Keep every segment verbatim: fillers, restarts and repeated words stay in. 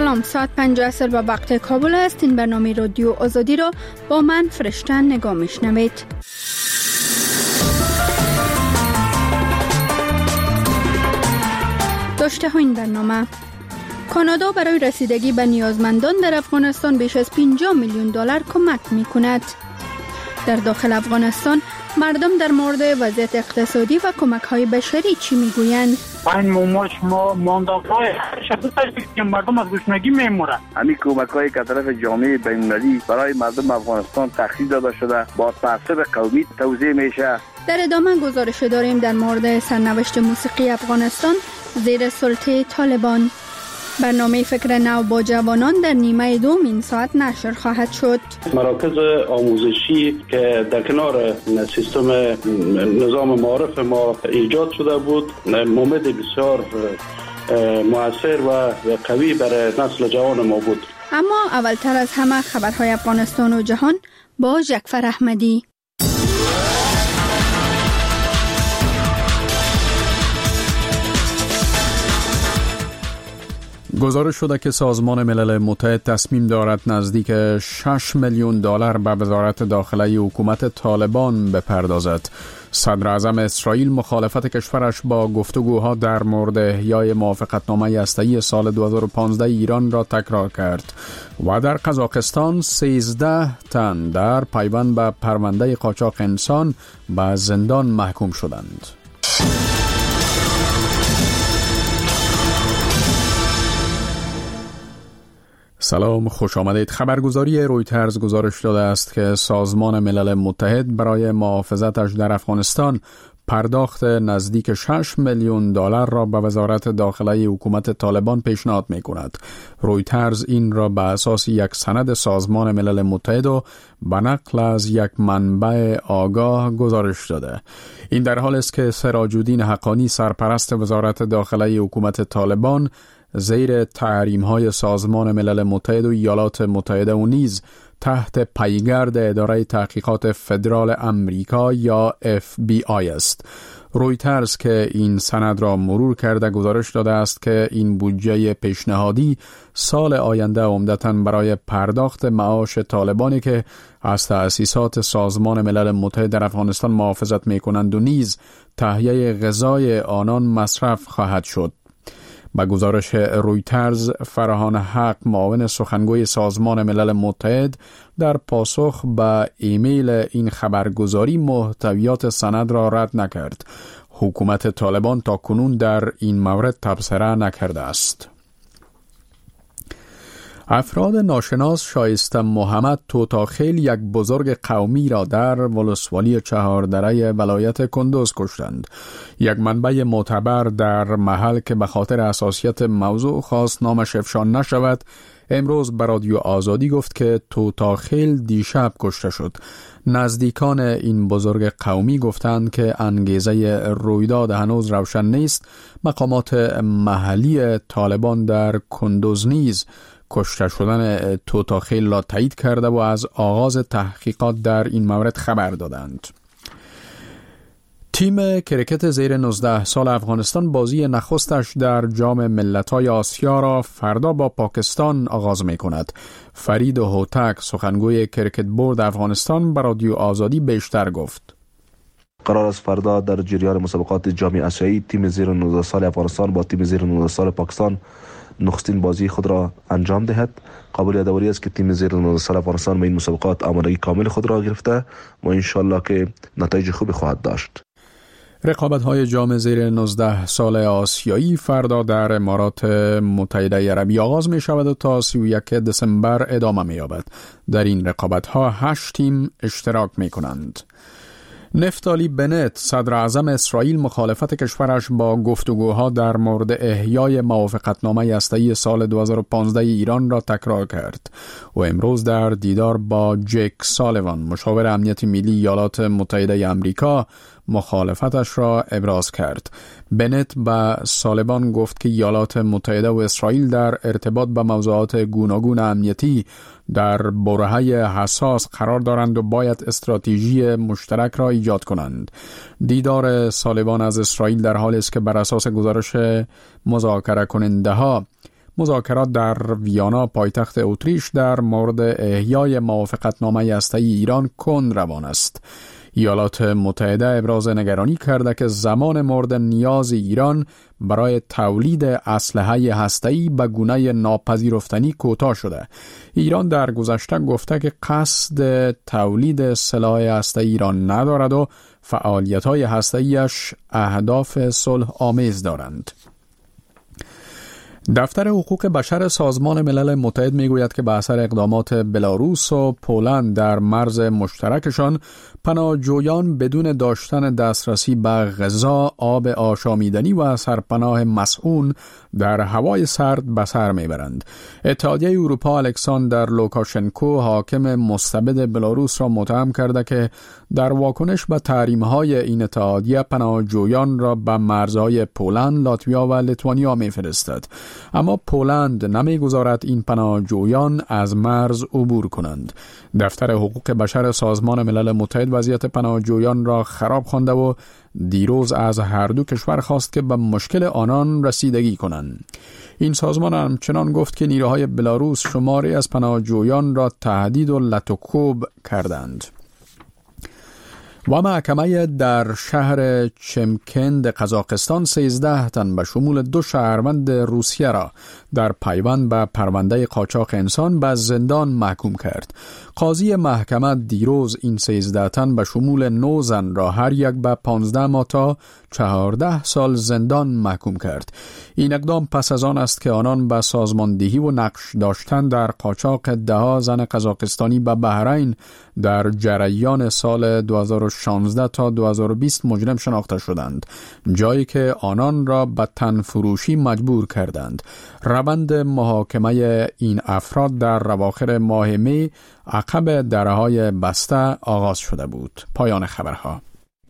سلام، ساعت پنج عصر به وقت کابل است. این برنامه رادیو آزادی را با من فرشته نگاه میشنوید. داشته ها این برنامه: کانادا برای رسیدگی به نیازمندان در افغانستان بیش از پنجاه میلیون دلار کمک می کند. در داخل افغانستان مردم در مورد وضعیت اقتصادی و کمک‌های بشری چی میگویند؟ این موماش ما مانداکای شخصی که مردم از گشنگی میمورند. همین کمک‌هایی که طرف جامعه بین‌المللی برای مردم افغانستان تخصیص داده شده با تعصب قومی توزیع میشه. در ادامه گزارش داریم در مورد سرنوشت موسیقی افغانستان زیر سلطه طالبان. برنامه فکر نو با جوانان در نیمه دوم این ساعت نشر خواهد شد. مراکز آموزشی که در کنار سیستم نظام معارف ما ایجاد شده بود مومد بسیار مؤثر و قوی برای نسل جوان ما بود. اما اولتر از همه خبرهای افغانستان و جهان با جعفر احمدی. گزارش شده که سازمان ملل متحد تصمیم دارد نزدیک شش میلیون دلار به وزارت داخله حکومت طالبان بپردازد. صدر اعظم اسرائیل مخالفت کشورش با گفتگوها در مورد احیای موافقتنامه هسته‌ای سال دو هزار و پانزده ایران را تکرار کرد و در قزاقستان سیزده تن در پیوند به پرونده قاچاق انسان به زندان محکوم شدند. سلام، خوش آمدید. خبرگزاری رویترز گزارش داده است که سازمان ملل متحد برای محافظتش در افغانستان پرداخت نزدیک شش میلیون دلار را به وزارت داخله حکومت طالبان پیشنهاد می کند. رویترز این را به اساس یک سند سازمان ملل متحد و به نقل از یک منبع آگاه گزارش داده. این در حال است که سراج الدین حقانی سرپرست وزارت داخله حکومت طالبان زیر تحریم‌های سازمان ملل متحد و ایالات متحده و نیز تحت پیگرد اداره تحقیقات فدرال امریکا یا اف بی آی است. رویترز که این سند را مرور کرده گزارش داده است که این بودجه پیشنهادی سال آینده عمدتاً برای پرداخت معاش طالبانی که از تأسیسات سازمان ملل متحد در افغانستان محافظت می‌کنند و نیز تهیه غذای آنان مصرف خواهد شد. با گزارش رویترز، فرهان حق معاون سخنگوی سازمان ملل متحد در پاسخ به ایمیل این خبرگزاری محتویات سند را رد نکرد. حکومت طالبان تا کنون در این مورد تبصره نکرده است. افراد ناشناس شایسته محمد توتاخیل یک بزرگ قومی را در ولسوالی چهاردره ولایت کندوز کشتند. یک منبع معتبر در محل که به خاطر حساسیت موضوع خواست نامش افشا نشود امروز به رادیو آزادی گفت که توتاخیل دیشب کشته شد. نزدیکان این بزرگ قومی گفتند که انگیزه رویداد هنوز روشن نیست. مقامات محلی طالبان در کندوز نیز کشته شدن توتاخیل را تایید کرده و از آغاز تحقیقات در این مورد خبر دادند. تیم کرکت زیر نوزده سال افغانستان بازی نخستش در جام ملت‌های آسیا را فردا با پاکستان آغاز می کند. فرید هوتک سخنگوی کرکت بورد افغانستان به رادیو آزادی بیشتر گفت. قرار است فردا در جریان مسابقات جام آسیایی تیم زیر نوزده سال افغانستان با تیم زیر نوزده سال پاکستان نخستین بازی خود را انجام دهد. قابل یادآوری است که تیم زیر نوزده سال افغانستان به این مسابقات آمادگی کامل خود را گرفته و انشالله که نتایج خوبی خواهد داشت. رقابت‌های جام زیر نوزده سال آسیایی فردا در امارات متحده عربی آغاز می شود و تا سی و یک دسامبر ادامه می یابد. در این رقابت‌ها هشت تیم اشتراک می کنند. نفتالی بنت صدر اعظم اسرائیل مخالفت کشورش با گفتگوها در مورد احیای موافقتنامه هسته‌ای سال دو هزار و پانزده ایران را تکرار کرد و امروز در دیدار با جک سالیوان مشاور امنیت ملی ایالات متحده آمریکا مخالفتش را ابراز کرد. بنت به سالیوان گفت که ایالات متحده و اسرائیل در ارتباط با موضوعات گوناگون امنیتی در برهه حساس قرار دارند و باید استراتژی مشترک را ایجاد کنند. دیدار سالیوان از اسرائیل در حالی است که بر اساس گزارش مذاکره کننده ها مذاکرات در ویانا پایتخت اتریش در مورد احیای موافقتنامه هسته‌ای ایران کند روان است. ایالات متحده ابراز نگرانی کرده که زمان مورد نیاز ایران برای تولید اسلحه هسته‌ای به گونه ناپذیرفتنی کوتاه شده. ایران در گذشته گفته که قصد تولید سلاح هسته‌ای ایران ندارد و فعالیت‌های هسته‌ایش اهداف صلح آمیز دارند. دفتر حقوق بشر سازمان ملل متحد میگوید که به اثر اقدامات بلاروس و پولند در مرز مشترکشان، پناهجویان بدون داشتن دسترسی به غذا، آب آشامیدنی و سرپناه مسئول در هوای سرد به سر میبرند. اتحادیه اروپا الکساندر لوکاشنکو حاکم مستبد بلاروس را متهم کرده که در واکنش به تحریم‌های این اتحادیه پناهجویان را به مرزهای پولند، لاتویا و لیتوانیا میفرستد. اما پولند نمیگذارد این پناهجویان از مرز عبور کنند. دفتر حقوق بشر سازمان ملل متحد وضعیت پناهجویان را خراب خوانده و دیروز از هر دو کشور خواست که به مشکل آنان رسیدگی کنند. این سازمان همچنان گفت که نیروهای بلاروس شماری از پناهجویان را تهدید و لطوکوب کردند. و محکمه در شهر چمکند قزاقستان سیزده تن به شمول دو شهروند روسیه را در پیوند به پرونده قاچاق انسان به زندان محکوم کرد. قاضی محکمه دیروز این سیزده تن به شمول نه زن را هر یک به پانزده ماه تا چهارده سال زندان محکوم کرد. این اقدام پس از آن است که آنان به سازماندهی و نقش داشتن در قاچاق ده زن قزاقستانی به بحرین در جریان سال دو هزار و شانزده تا دو هزار و بیست مجرم شناخته شدند، جایی که آنان را به تن فروشی مجبور کردند. روند محاکمه این افراد در اواخر ماه می عقب درهای بسته آغاز شده بود. پایان خبرها.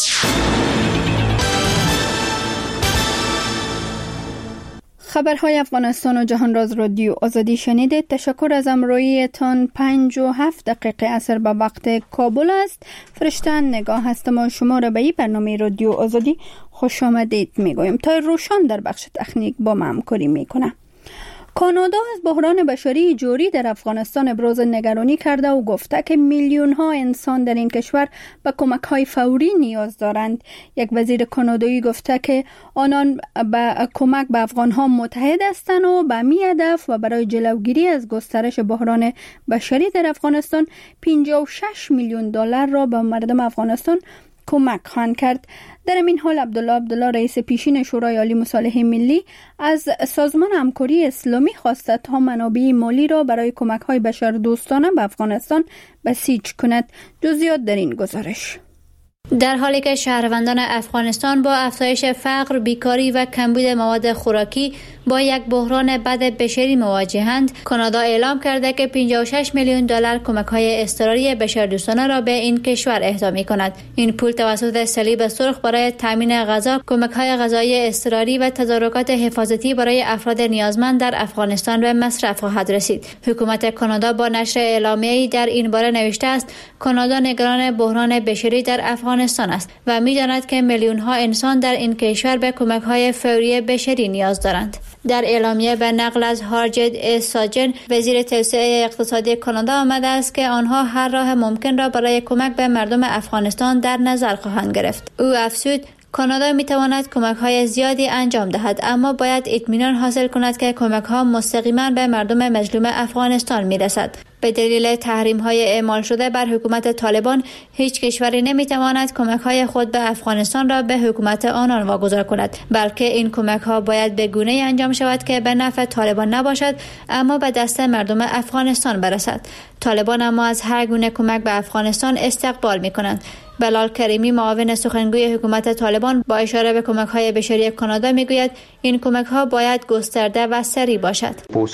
خبرهای افغانستان و جهان راز رادیو آزادی شنیدید. تشکر از همراهیتان. پنج و هفت دقیقه عصر به وقت کابل است. فرشته نگاه هستم و شما را به این برنامه رادیو آزادی خوش آمدید میگویم. تا روشان در بخش تکنیک با ما همکاری میکنه. کانادا از بحران بشری جاری در افغانستان ابراز نگرانی کرده و گفته که میلیون ها انسان در این کشور به کمک های فوری نیاز دارند. یک وزیر کانادایی گفته که آنان به کمک به افغان ها متحد هستند و به می هدف و برای جلوگیری از گسترش بحران بشری در افغانستان پنجاه و شش میلیون دلار را به مردم افغانستان کمک خواهند کرد. در این حال عبدالله عبدالله رئیس پیشین شورای عالی مصالحه ملی از سازمان همکاری اسلامی خواسته تا منابع مالی را برای کمک‌های بشردوستانه به افغانستان بسیج کند. جزئیات در این گزارش. در حالی که شهروندان افغانستان با افزایش فقر، بیکاری و کمبود مواد خوراکی با یک بحران بد بشری مواجهند، کانادا اعلام کرده که پنجاه و شش میلیون دلار کمک‌های اضطراری بشردوستانه را به این کشور اهدا می‌کند. این پول توسط صلیب سرخ برای تامین غذا، کمک‌های غذایی اضطراری و تدارکات حفاظتی برای افراد نیازمند در افغانستان به مصرف خواهد رسید. حکومت کانادا با نشر اعلامیه‌ای در این باره نوشته است: کانادا نگران بحران بشری در افغانستان است و می‌داند که میلیون‌ها انسان در این کشور به کمک‌های فوری بشری نیاز دارند. در اعلامیه به نقل از هارجد ای ساجن، وزیر توسعه اقتصادی کانادا آمده است که آنها هر راه ممکن را برای کمک به مردم افغانستان در نظر خواهند گرفت. او افزود: کانادا می تواند کمک‌های زیادی انجام دهد، اما باید اطمینان حاصل کند که کمک‌ها مستقیما به مردم مظلوم افغانستان می‌رسد. به دلیل تحریم‌های اعمال شده بر حکومت طالبان، هیچ کشوری نمی‌تواند کمک‌های خود به افغانستان را به حکومت آنان واگذار کند، بلکه این کمک‌ها باید به گونه‌ای انجام شود که به نفع طالبان نباشد، اما به دست مردم افغانستان برسد. طالبان اما از هر گونه کمک به افغانستان استقبال می‌کنند. بلال کریمی، معاون سخنگوی حکومت طالبان، با اشاره به کمک‌های بشری کانادا میگوید این کمک‌ها باید گسترده و سریع باشد.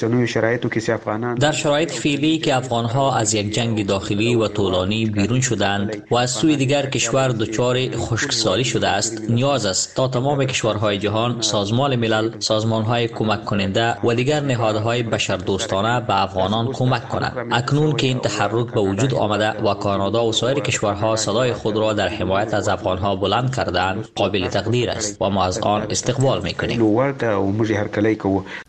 در شرایط فعلی که افغان‌ها از یک جنگ داخلی و طولانی بیرون شدند و از سوی دیگر کشور دچار خشکسالی شده است، نیاز است تا تمام کشورهای جهان، سازمان ملل، سازمان‌های کمک کننده و دیگر نهادهای بشردوستانه به افغانان کمک کنند. اکنون که این تحرک به وجود آمده و کانادا و سایر کشورها صدای خود را در حمایت از افغان‌ها بلند کردند، قابل تقدیر است و ما از آن استقبال می‌کنیم.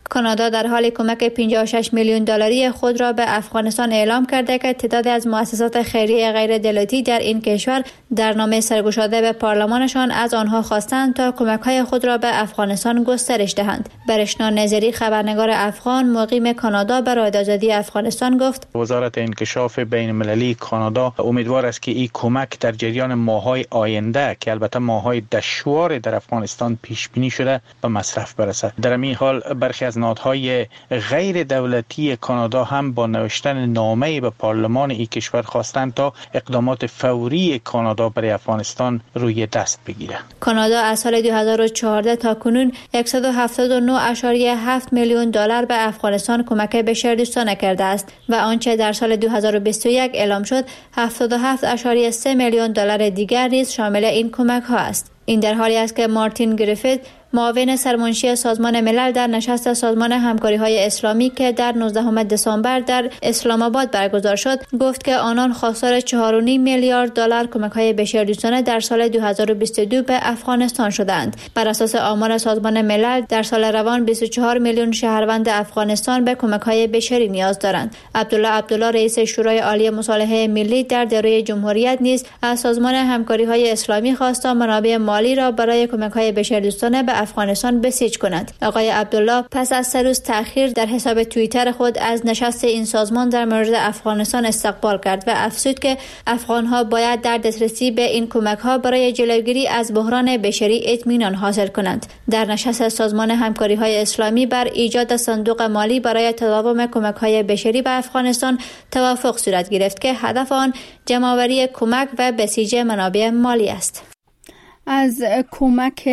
کانادا در حال کمک پنجاه و شش میلیون دلاری خود را به افغانستان اعلام کرده که تعدادی از مؤسسات خیریه غیر دولتی در این کشور در نامه سرگشاده به پارلمانشان از آنها خواستند تا کمک‌های خود را به افغانستان گسترش دهند. برشنا نظری، خبرنگار افغان مقیم کانادا، برای آزادی افغانستان گفت: وزارت انکشاف بین المللی کانادا امیدوار است که این کمک در جریان ماه‌های آینده که البته ماه‌های دشوار در افغانستان پیش بینی شده به مصرف برسد. در این حال برخی از نهادهای غیر دولتی کانادا هم با نوشتن نامه‌ای به پارلمان این کشور خواستند تا اقدامات فوری کانادا برای افغانستان روی دست بگیرد. کانادا از سال دو هزار و چهارده تا کنون صد و هفتاد و نه ممیز هفت میلیون دلار به افغانستان کمک بشردوستانه کرده است و آنچه در سال دو هزار و بیست و یک اعلام شد هفتاد و هفت ممیز سه میلیون دلار دیگر نیز شامل این کمک ها است. این در حالی است که مارتین گریفیت، معاون سرمنشی سازمان ملل، در نشست سازمان همکاری‌های اسلامی که در نوزدهم دسامبر در اسلام آباد برگزار شد گفت که آنان خواستار چهار و نیم میلیارد دلار کمک‌های بشردوستانه در سال دو هزار و بیست و دو به افغانستان شدند. بر اساس آمار سازمان ملل در سال روان بیست و چهار میلیون شهروند افغانستان به کمک‌های بشری نیاز دارند. عبدالله عبدالله، رئیس شورای عالی مصالحه ملی، در دوره جمهوریت نیز از سازمان همکاری‌های اسلامی خواست تا منابع مالی را برای کمک‌های بشردوستانه به افغانستان بسیج کند. آقای عبدالله پس از سه روز تأخیر در حساب توییتر خود از نشست این سازمان در مورد افغانستان استقبال کرد و افزود که افغان‌ها باید در دسترسی به این کمک‌ها برای جلوگیری از بحران بشری اطمینان حاصل کنند. در نشست سازمان همکاری‌های اسلامی بر ایجاد صندوق مالی برای تداوم کمک‌های بشری به افغانستان توافق صورت گرفت که هدف آن جمع‌آوری کمک و بسیج منابع مالی است. از کمک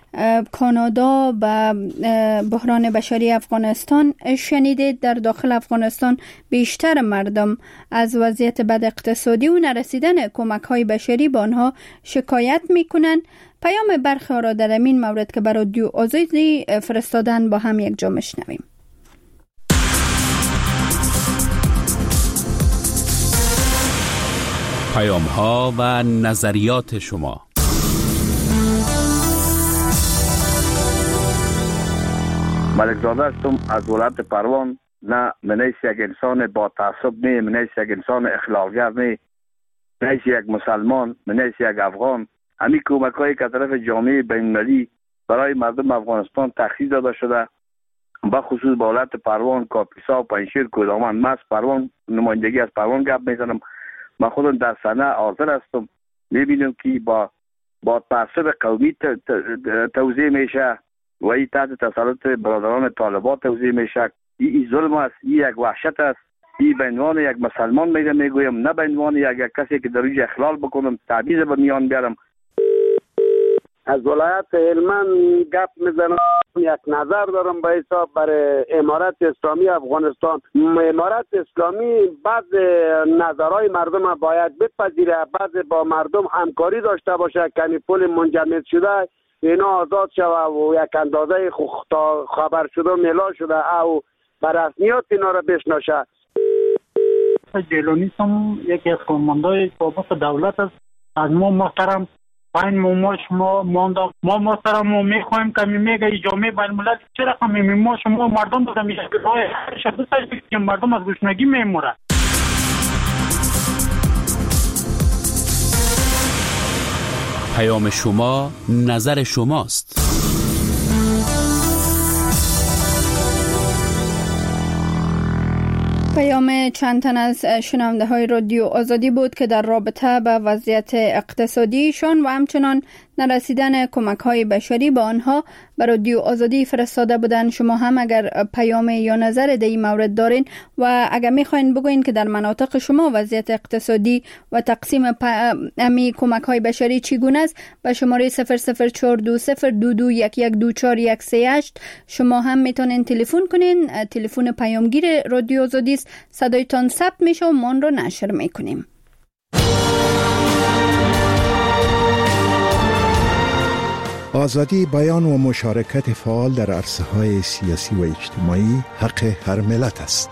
کانادا به بحران بشری افغانستان شنیدید. در داخل افغانستان بیشتر مردم از وضعیت بد اقتصادی و نرسیدن کمک‌های بشری به آنها شکایت می‌کنند. پیام برخی را در این مورد که برای رادیو آزادی فرستادن با هم یک جا میشنویم. پیام‌ها و نظریات شما. ملک زاده هستم از ولایت پروان. نه منیش یک انسان با تعصب نه، منیش یک انسان اخلاقگر نه، منیش یک مسلمان، منیش یک افغان. همین کمک هایی که طرف جامعه بین‌المللی برای مردم افغانستان تخصیص داده شده، با خصوص با ولایت پروان، کاپیسا، پنجشیر، کدامن. من از پروان نمایندگی از پروان گپ میزنم. من خودم در صحنه حاضر هستم. میبینم که با با تعصب قومی توزیع میشه و این تحت تسلط برادران طالبان توزیع میشه. این ظلم است، این یک وحشت است. این به عنوان یک مسلمان میگم میگویم، نه به عنوان یک کسی که در اینجا اخلال بکنم، تعویض به میان بیارم. از ولایت هلمند گپ میزنم. یک نظر دارم به حساب برای امارت اسلامی افغانستان. امارت اسلامی بعض نظرهای مردم باید بپذیره، بعض با مردم همکاری داشته باشه که پول منجمد شده اینا آزاد شده و یک اندازه خبر شده ملا شده او بر رسمیات اینا را بشناشه. جیلانی هم یکی از فرماندهای سابق دولت است. از ما محترم پایین ما شما مانده ما محترم ما میخوایم که میگه جامعه بین الملل چرا هم ما شما مردم بودم میشه که مردم از گشنگی میمورن. پیام شما نظر شماست. پیام چند تن از شنونده های رادیو آزادی بود که در رابطه با وضعیت اقتصادیشان و همچنان نرسیدن کمک های بشری به آنها به رادیو آزادی فرستاده بودن. شما هم اگر پیام یا نظر در این مورد دارین و اگر میخواین بگوین که در مناطق شما وضعیت اقتصادی و تقسیم امی کمک های بشری چگونه است، به شماره صفر صفر چهار دو صفر دو دو یک یک دو چهار یک سه هشت شما هم میتونین تلفن کنین. تلفن پیامگیر رادیو آزادی است. صدایتان ثبت میشه و ما رو نشر میکنیم. آزادی بیان و مشارکت فعال در عرصه‌های سیاسی و اجتماعی حق هر ملت است.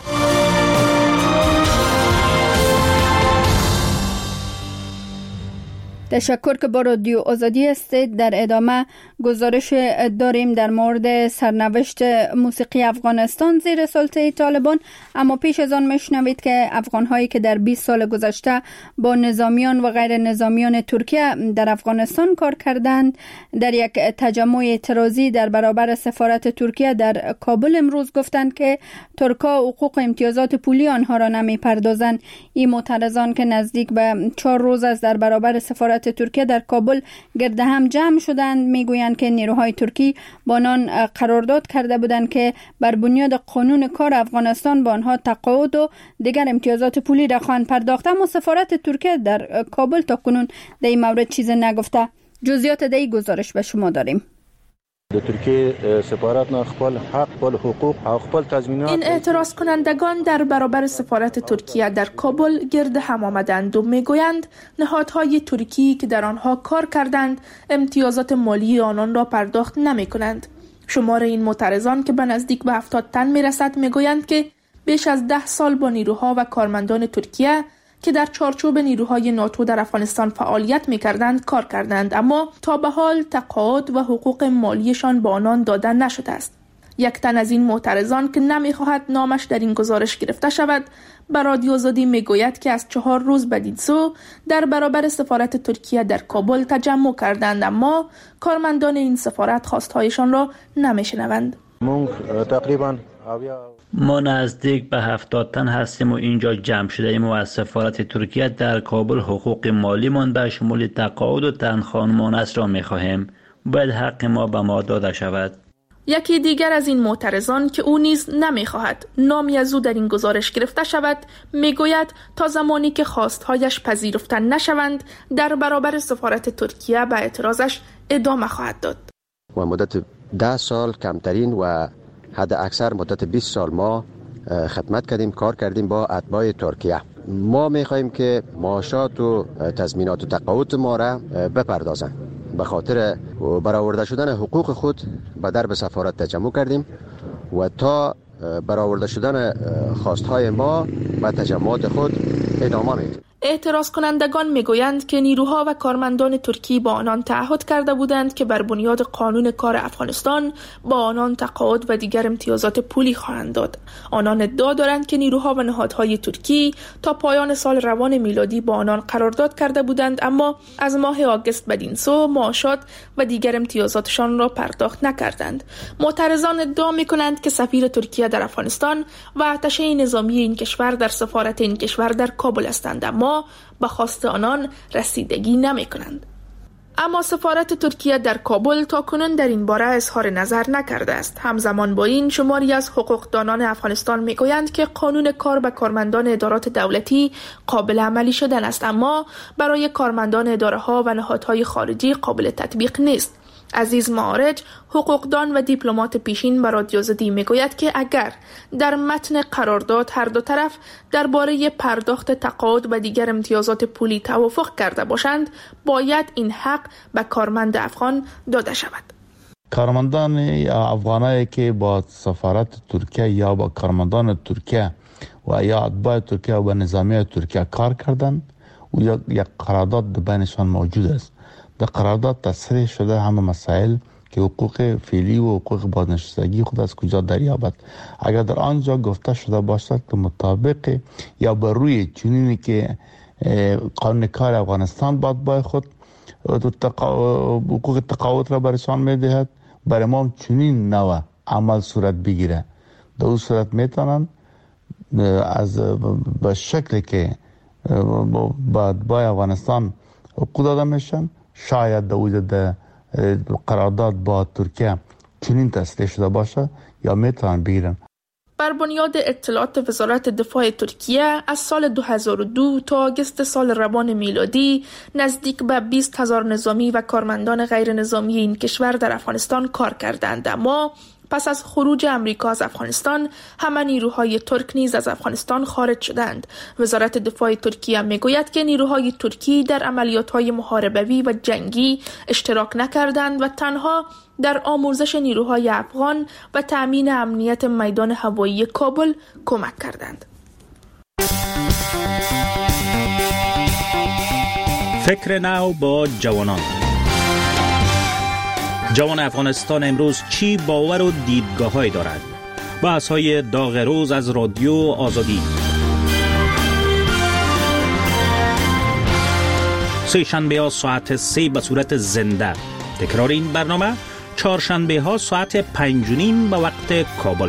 تشکر که با رادیو آزادی هستید. در ادامه گزارش داریم در مورد سرنوشت موسیقی افغانستان زیر سلطه طالبان، اما پیش از آن میشنوید که افغان‌هایی که در بیست سال گذشته با نظامیان و غیر نظامیان ترکیه در افغانستان کار کردند در یک تجمع اعتراضی در برابر سفارت ترکیه در کابل امروز گفتند که ترکا حقوق امتیازات پولی آنها را نمی‌پردازند. این معترضان که نزدیک به چهار روز از در برابر سفارت ترکیه در کابل گرد هم جمع شدند میگویند که نیروهای ترکی با آنان قرارداد کرده بودند که بر بنیاد قانون کار افغانستان با آنها تقاعد و دیگر امتیازات پولی را خواهند پرداخت، اما سفارت ترکیه در کابل تا کنون در این مورد چیز نگفته. جزئیات در این گزارش به شما داریم. د ترکیه سفارت نه خپل حق، خپل حقوق او خپل تضمینات. این اعتراض کنندگان در برابر سفارت ترکیه در کابل گرد هم آمدند و میگویند نهادهای ترکی که در آنها کار کردند امتیازات مالی آنان را پرداخت نمی کنند. شمار این معترضان که به نزدیک به هفتاد تن می رسد میگویند که بیش از ده سال با نیروها و کارمندان ترکیه که در چارچوب نیروهای ناتو در افغانستان فعالیت می‌کردند کار کردند، اما تا به حال تقاعد و حقوق مالیشان به آنان داده نشده است. یک تن از این معترضان که نمی‌خواهد نامش در این گزارش گرفته شود به رادیو آزادی میگوید که از چهار روز بدین سو در برابر سفارت ترکیه در کابل تجمع کردند، اما کارمندان این سفارت خواستهایشان را نمی‌شنوند. تقریباً ما نزدیک به هفتاد تن هستیم و اینجا جمع شده ایم و از سفارت ترکیه در کابل حقوق مالی من به شمول تقاعد و تنخوان مانست را می خواهیم. باید حق ما به ما داده شود. یکی دیگر از این معترضان که او نیز نمی خواهد نامی از او در این گزارش گرفته شود می گوید تا زمانی که خواستهایش پذیرفته نشوند در برابر سفارت ترکیه به اعتراضش ادامه خواهد داد. و مدت ده سال کمترین و حد اکثر مدت بیست سال ما خدمت کردیم، کار کردیم با اتباع ترکیه. ما میخواهیم که معاشات و تضمینات و تقاعد ما را بپردازند. به خاطر برآورده شدن حقوق خود به درب سفارت تجمع کردیم و تا برآورده شدن خواستهای ما به تجمعات خود ادامه میدیم. اعتراض کنندگان میگویند که نیروها و کارمندان ترکی با آنان تعهد کرده بودند که بر بنیاد قانون کار افغانستان با آنان تقاعد و دیگر امتیازات پولی خواهند داد. آنان ادعا دارند که نیروها و نهادهای ترکی تا پایان سال روان میلادی با آنان قرارداد کرده بودند، اما از ماه آگوست بدین سو معاشات و دیگر امتیازاتشان را پرداخت نکردند. معترضان ادعا میکنند که سفیر ترکیه در افغانستان و ارتش نظامی این کشور در سفارت این کشور در کابل هستند، اما به خواست آنان رسیدگی نمی کنند. اما سفارت ترکیه در کابل تا کنون در این باره اظهار نظر نکرده است. همزمان با این شماری از حقوقدانان افغانستان می گویند که قانون کار به کارمندان ادارات دولتی قابل عملی شدن است، اما برای کارمندان اداره ها و نهادهای خارجی قابل تطبیق نیست. عزیز معارج، حقوقدان و دیپلمات پیشین به رادیو آزادی میگوید که اگر در متن قرارداد هر دو طرف درباره پرداخت تقاعد و دیگر امتیازات پولی توافق کرده باشند، باید این حق به کارمند افغان داده شود. کارمندان افغانایی که با سفارت ترکیه یا با کارمندان ترکیه و یا اتباع ترکیه و نظامی ترکیه کار کردند و یک قرارداد بینشان موجود است. در قرارداد تصریح شده همه مسائل که حقوق فعلی و حقوق بازنشستگی خود از کجا دریابد. اگر در آنجا گفته شده باشد که مطابق یا بر روی چنینی که قانون کار افغانستان باید با خود حقوق تقاعد را برشان میدهد، برای ما چنین نوع عمل صورت بگیره. در اون صورت میتونن از به شکلی که باید با افغانستان حقوق داده میشن، شاید در وجود قرارداد با ترکیه چنین تصریح شده باشه یا میتونن بگیرن. بر بنیاد اطلاعات وزارت دفاع ترکیه از سال دو هزار و دو تا آگوست سال روان میلادی نزدیک به بیست هزار نظامی و کارمندان غیر نظامی این کشور در افغانستان کار کردند، اما پس از خروج امریکا از افغانستان همه نیروهای ترک نیز از افغانستان خارج شدند. وزارت دفاع ترکیه میگوید که نیروهای ترکی در عملیات‌های محاربوی و جنگی اشتراک نکردند و تنها در آموزش نیروهای افغان و تأمین امنیت میدان هوایی کابل کمک کردند. فکر نو با جوانان. جوان افغانستان امروز چی باور و دیدگاه‌هایی دارد؟ بحث‌های داغ روز از رادیو آزادی. سه شنبه ها ساعت سه به صورت زنده. تکرار این برنامه چهارشنبه ها ساعت پنج و نیم به وقت کابل.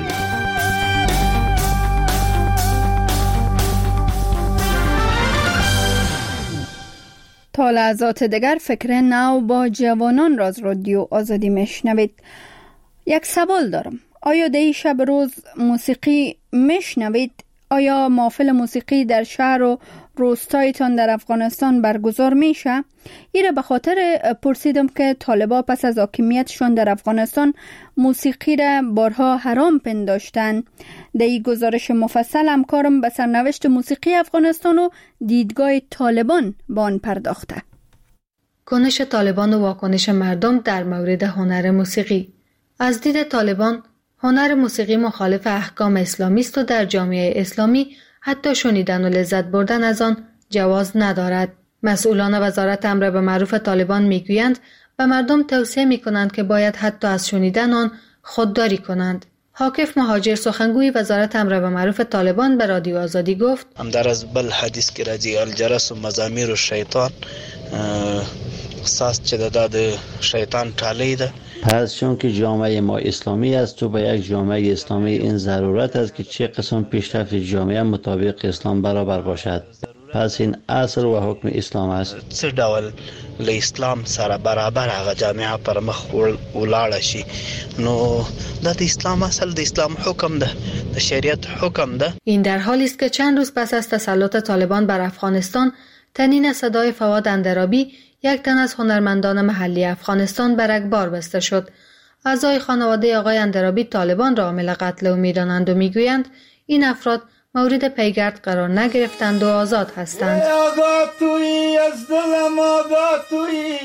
تا لحظات دیگر فکر نو با جوانان را از رادیو آزادی میشنوید. یک سوال دارم. آیا در شب روز موسیقی میشنوید؟ آیا محفل موسیقی در شهر و روستایتان در افغانستان برگزار میشه؟ ایره به خاطر پرسیدم که طالبا پس از حاکمیتشون در افغانستان موسیقی را بارها حرام پنداشتن. در این گزارش مفصل همکارم به سرنوشت موسیقی افغانستان و دیدگاه طالبان با آن پرداخته. کنش طالبان و واکنش مردم در مورد هنر موسیقی. از دید طالبان هنر موسیقی مخالف احکام اسلامی است و در جامعه اسلامی حتی شنیدن و لذت بردن از آن جواز ندارد. مسئولان وزارت امر به معروف طالبان میگویند به مردم توصیه میکنند که باید حتی از شنیدن آن خودداری کنند. حاکف مهاجر سخنگوی وزارت امر به معروف طالبان به رادیو آزادی گفت: در از بل حدیث که راځي الجرس و مزامیر و شیطان ساز چې داد شیطان ټالی ده. پس چون که جامعه ما اسلامی است و به یک جامعه اسلامی این ضرورت است که چه قسم پیشرفت جامعه مطابق اسلام برابر باشد. پس این اصل و حکم اسلام است. څه ډول له اسلام سره برابر هغه جامعه پر مخ ولاړ شي. نو د اسلام اصل د اسلام حکم ده، د شریعت حکم ده. این در حالی است که چند روز پس از تسلط طالبان بر افغانستان تنین صدای فواد اندرابی، یک تن از هنرمندان محلی افغانستان، بر اخبار بسته شد. اعضای خانواده آقای اندرابی طالبان را عامل قتل او می‌دانند و میگویند این افراد مورد پیگرد قرار نگرفتند و آزاد هستند. آزاد تویی از دلم، آزاد تویی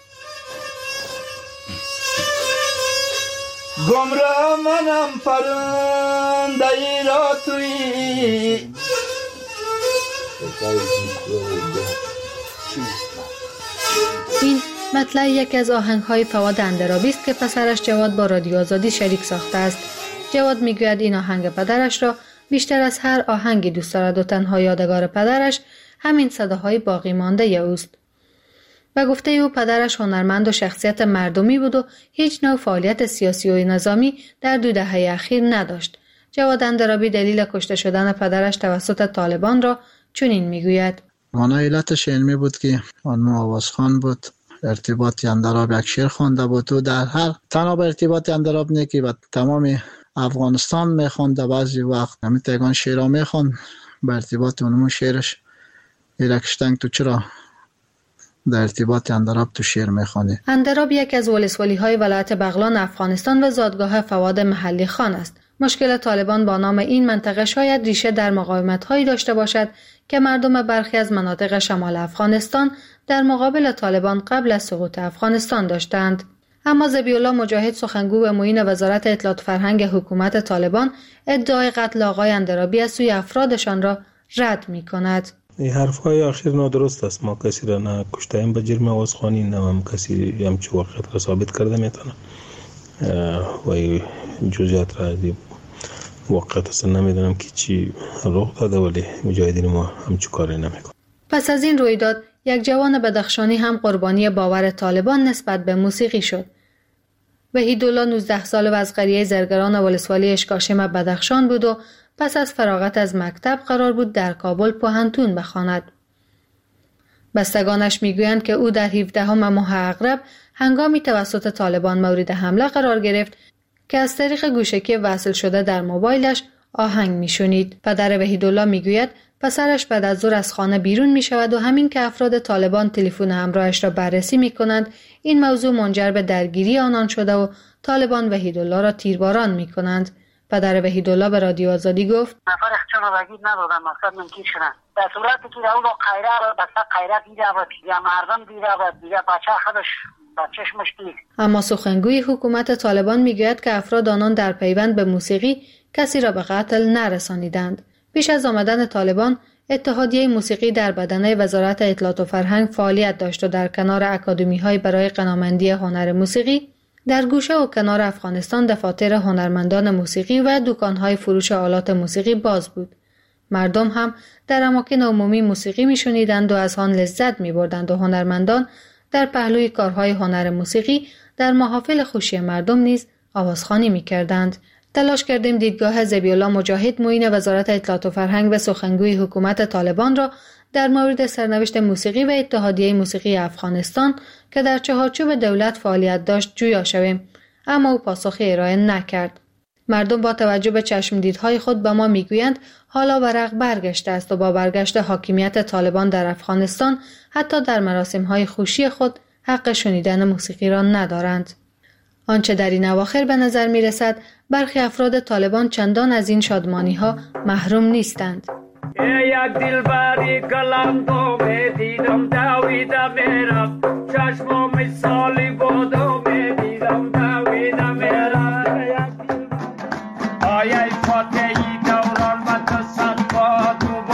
گمراه منم، پرنده ای را تویی. این مطلع یکی از آهنگ‌های فواد اندرابی است که پسرش جواد با رادیو آزادی شریک ساخته است. جواد میگوید این آهنگ پدرش را بیشتر از هر آهنگی دوست دارد و تنها یادگار پدرش همین صداهای باقی مانده اوست. و گفته او پدرش هنرمند و شخصیت مردمی بود و هیچ نوع فعالیت سیاسی و نظامی در دو دهه اخیر نداشت. جواد اندرابی دلیل کشته شدن پدرش توسط طالبان را چنین میگوید: آن علتش علمی بود که آن آوازخوان بود، ارتباطی اندراب یک شعر خوانده بود و در هر تنها به ارتباط اندراب نه که و تمام افغانستان میخوانده، بعضی وقت همین تگان شعرها میخوان به ارتباط اونمون شعرش ایرکشتنگ تو چرا در ارتباط اندراب تو شعر میخوانی. اندراب یک از ولسوالی های ولایت بغلان افغانستان و زادگاه فواد محلی خان است. مشکل طالبان با نام این منطقه شاید ریشه در مقاومت هایی داشته باشد که مردم برخی از مناطق شمال افغانستان در مقابل طالبان قبل از سقوط افغانستان داشتند. اما ذبیح الله مجاهد، سخنگو به معین وزارت اطلاعات فرهنگ حکومت طالبان، ادعای قتل آقای اندرابی از سوی افرادشان را رد می کند. این حرفهای آخر نادرست است. ما کسی را نه کشتیم به جرم آوازخوانی، نه هم کسی همچه واقعیت را ثابت کرده میتونه و این جزئیات را دیم واقعیت اصلا نمیدونم که چی رخ داده، ولی مجاهدین ما همچه کاری نمیکنه. پس از این رویداد یک جوان بدخشانی هم قربانی باور طالبان نسبت به موسیقی شد. وحیدالله نوزده ساله و از قریه زرگران ولسوالی اشکاشم بدخشان بود و پس از فراغت از مکتب قرار بود در کابل پوهنتون بخواند. بستگانش میگویند که او در هفدهم ماه اغرب هنگامی توسط طالبان مورد حمله قرار گرفت که از طریق گوشکی وصل شده در موبایلش آهنگ میشنید. پدر وحیدالله میگوید پسرش بعد از ظهر از خانه بیرون می شود و همین که افراد طالبان تلفن همراهش را بررسی می کنند، این موضوع منجر به درگیری آنان شده و طالبان وحیدالله را تیرباران می کنند. پدر وحیدالله به رادیو آزادی گفت: نفر اخچان را بگید ندادن، مقصد منکیر شدن. در صورتی که اون قیره را بسته قیره دیده و یا مردم دیده و دیگه بچه خودش بچهش مشتید. اما سخنگوی حکومت طالبان می گوید که افراد آنان در پیوند به موسیقی کسی را به قتل نرسانیدند. پیش از آمدن طالبان اتحادیه موسیقی در بدنه وزارت اطلاعات و فرهنگ فعالیت داشت و در کنار اکادمی‌های برای غنامندی هنر موسیقی در گوشه و کنار افغانستان دفاتر هنرمندان موسیقی و دکان‌های فروش آلات موسیقی باز بود. مردم هم در اماکن عمومی موسیقی می‌شنیدند و از آن لذت می‌بردند و هنرمندان در پهلوی کارهای هنر موسیقی در محافل خوشی مردم نیز آوازخوانی می‌کردند. تلاش کردیم دیدگاه ذبیح‌الله مجاهد معین وزارت اطلاعات و فرهنگ و سخنگوی حکومت طالبان را در مورد سرنوشت موسیقی و اتحادیه موسیقی افغانستان که در چهارچوب دولت فعالیت داشت جویا شویم، اما او پاسخی ارائه نکرد. مردم با توجه به چشمدیدهای خود به ما میگویند حالا ورق برگشته است و با برگشت حاکمیت طالبان در افغانستان حتی در مراسم‌های خوشی خود حق شنیدن موسیقی را ندارند. آنچه در این اواخر به نظر می رسد برخی افراد طالبان چندان از این شادمانی ها محروم نیستند. یک دلبری کلم تو دیدم دویدم میرم چشم مثالی بودم دیدم دویدم میرم آیای فاتحی دوران و تصد با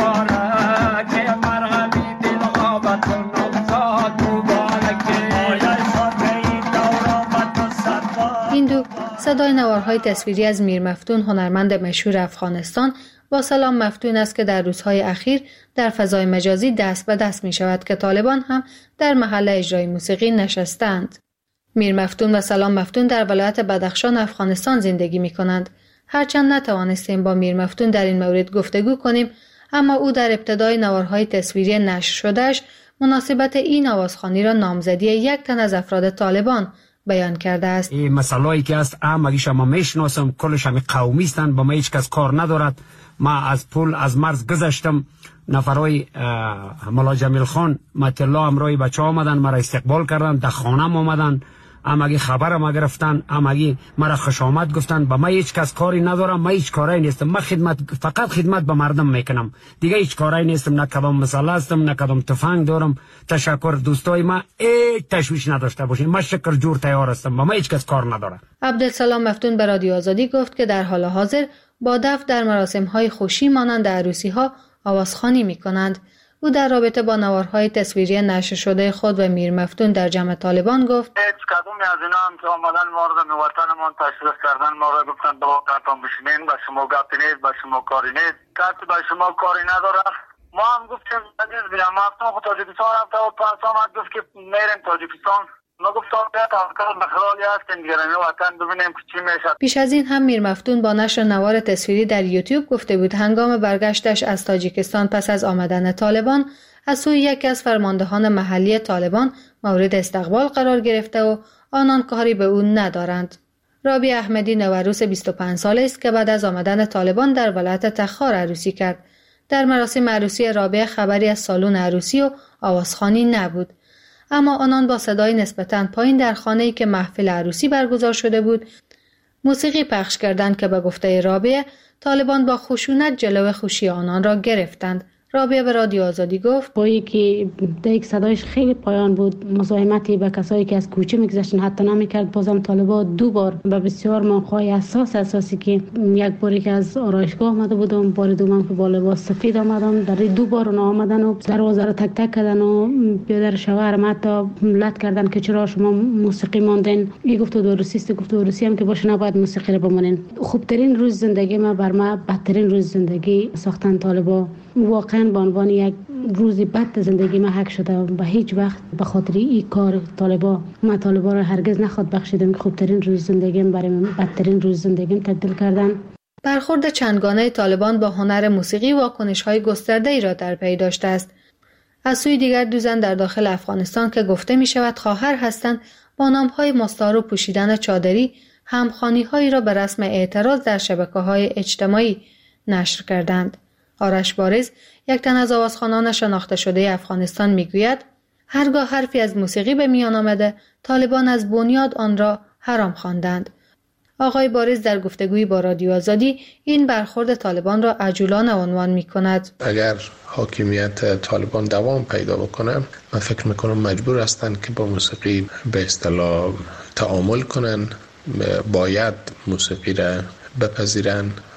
دوباره که مرغمی دل غابت و نمزاد دوباره که آیای فاتحی دوران و تصد با این دو صدای نوارهای تصویری از میر مفتون هنرمند مشهور افغانستان با سلام مفتون است که در روزهای اخیر در فضای مجازی دست به دست می شود که طالبان هم در محل اجرای موسیقی نشستند. میر مفتون و سلام مفتون در ولایت بدخشان افغانستان زندگی می کنند. هرچند نتوانستیم با میر مفتون در این مورد گفتگو کنیم، اما او در ابتدای نوارهای تصویری نشر شدهش مناسبت این آوازخوانی را نامزدی یک تن از افراد طالبان بیان کرده است. این مسائلی که است همگیش ما میشناسم، کلش هم قومی هستند، با ما هیچ کس کار ندارد. ما از پول از مرز گذشتم، نفرای مولا جمیل خان مطلع امروی بچه آمدن مرا استقبال کردن، در خانم آمدن، همگی خبر ما گرفتن، همگی مرا خوش آمد گفتن. با ما هیچ کس کاری ندارم، ما هیچ کاری نیستم، ما خدمت فقط خدمت به مردم میکنم، دیگه هیچ کاری نیستم، نه کدام مسئله هستم، نه کدام تفنگ دارم. تشکر دوستای ما، ای تشویش نداشته باشین، ما شکر جور تیار هستم، با ما هیچ کس کار نداره. عبدالسلام مفتون به رادیو آزادی گفت که در حال حاضر با دف در مراسم‌های خوشی مانند عروسی‌ها آوازخوانی می‌کنند. او در رابطه با نوارهای تصویری نشر شده خود و میر مفتون در جمع طالبان گفت: هیچ کدومی از اینا هم که آمدن ما رو به وطنمان تشریف کردن، ما رو گفتن با وطنتان بشینین، با شما گپی نیست، با شما کاری نیست، کسی با شما کاری نداره. ما هم گفتیم عزیز بینم مفتون خود تاجیکستان رفته و پس آمد گفت که میریم تاجیکستان. ما گفتم بیاد افکار بخرالی هستیم دیگه رمی وطن ببینیم که چی میشه. پیش از این هم میر مفتون با نشر نوار تصویری در یوتیوب گفته بود هنگام برگشتش از تاجیکستان پس از آمدن طالبان از سوی یکی از فرماندهان محلی طالبان مورد استقبال قرار گرفته و آنان کاری به او ندارند. رابی احمدی نوروس بیست و پنج ساله است که بعد از آمدن طالبان در ولایت تخار عروسی کرد. در مراسم عروسی رابی خبری از سالن عروسی و آوازخوانی نبود، اما آنان با صدای نسبتاً پایین در خانه‌ای که محفل عروسی برگزار شده بود موسیقی پخش کردند که به گفته رابعه طالبان با خشونت جلو خوشی آنان را گرفتند. رابعه به رادیو آزادی گفت: با یکی دیگه صدایش خیلی پایان بود، مزاحمتی به کسایی که از کوچه میگذشتن حتی نمیکرد. بازم طالبان دو بار به بسیار موقعی اساس اساسی که یک باری که از آرایشگاه آمده بودم، بار دوم که با لباس سفید آمدم، در دو بار اونا آمدن و دروازه رو تک تک کردن و بیادر شوهرم حتی لط کردن که چرا شما موسیقی ماندین. این گفت دو روسی است، گفت دو روسی هم که باشه نباید موسیقی رو بمونین. خوبترین روز زندگی ما بر ما بدترین روز زندگی ساختن طالبان. واقعا به عنوان یک روزی بد زندگی ما حک شده و هیچ وقت به خاطر این کار طالبا ما طالبا رو هرگز نخواد بخشیدم که خوبترین روز زندگیم برای من بدترین روز زندگیم تبدیل کردن. برخورد چندگانه طالبان با هنر موسیقی واکنش‌های گسترده‌ای را در پی داشته است. از سوی دیگر دو زن در داخل افغانستان که گفته می شود خواهر هستند با نام‌های مستعار و پوشیدن چادری همخوانی‌هایی را به رسم اعتراض در شبکه‌های اجتماعی نشر کردند. آرش بارز، یک تن از آوازخوانان شناخته شده افغانستان میگوید هرگاه حرفی از موسیقی به میان آمده طالبان از بنیاد آن را حرام خواندند. آقای بارز در گفتگویی با رادیو آزادی این برخورد طالبان را عجولانه عنوان می کند. اگر حاکمیت طالبان دوام پیدا بکنه من فکر میکنم مجبور هستند که با موسیقی به اصطلاح تعامل کنن، باید موسیقی را بپذیرن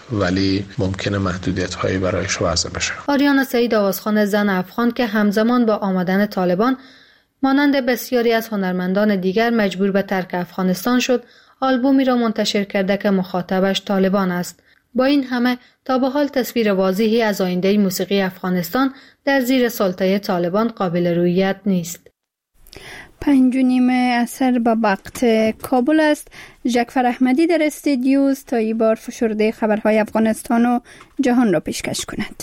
ولی ممکنه محدودیت هایی برایش وضع بشه. آریانا سعید آوازخوان زن افغان که همزمان با آمدن طالبان مانند بسیاری از هنرمندان دیگر مجبور به ترک افغانستان شد، آلبومی را منتشر کرده که مخاطبش طالبان است. با این همه تا به حال تصویر واضحی از آینده موسیقی افغانستان در زیر سلطه طالبان قابل رویت نیست. پنج و نیم اثر به وقت کابل است. جعفر احمدی در استودیوز تا این بار فشرده خبرهای افغانستان و جهان را پیشکش کند.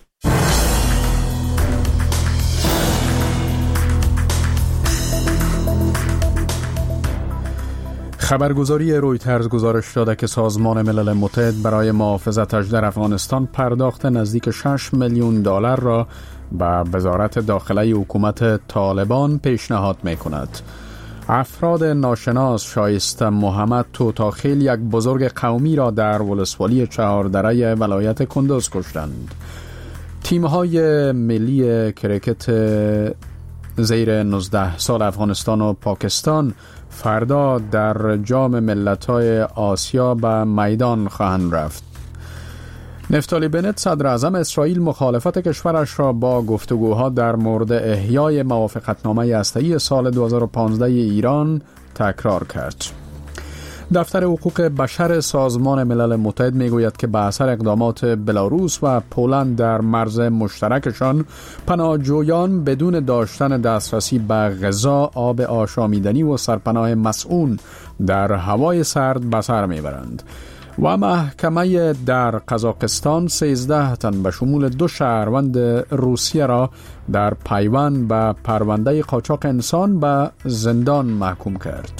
خبرگزاری رویترز گزارش داده که سازمان ملل متحد برای محافظتش در افغانستان پرداخت نزدیک شش میلیون دلار را به وزارت داخله حکومت طالبان پیشنهاد می کند. افراد ناشناس شایسته محمد توتاخیل یک بزرگ قومی را در ولسوالی چهاردره ولایت کندوز کشتند. تیم‌های ملی کرکت زیر نوزده سال افغانستان و پاکستان فردا در جام ملت‌های آسیا به میدان خواهند رفت. نفتالی بنت صدر اعظم اسرائیل مخالفت کشورش را با گفتگوها در مورد احیای موافقتنامه هسته‌ای سال دو هزار و پانزده ایران تکرار کرد. دفتر حقوق بشر سازمان ملل متحد میگوید که به اثر اقدامات بلاروس و پولند در مرز مشترکشان پناهجویان بدون داشتن دسترسی به غذا، آب آشامیدنی و سرپناه مسئول در هوای سرد به سر میبرند. و محکمه در قزاقستان سیزده تن به شمول دو شهروند روسیه را در پیوند به پرونده قاچاق انسان به زندان محکوم کرد.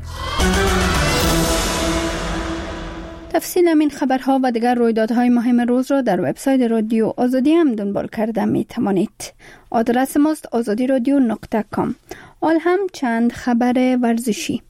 تفصیل این خبرها و دیگر رویدادهای مهم روز را در وبسایت رادیو آزادی هم دنبال کرده می توانید. آدرس ماست آزادی رادیو نقطه کام. آل هم چند خبر ورزشی.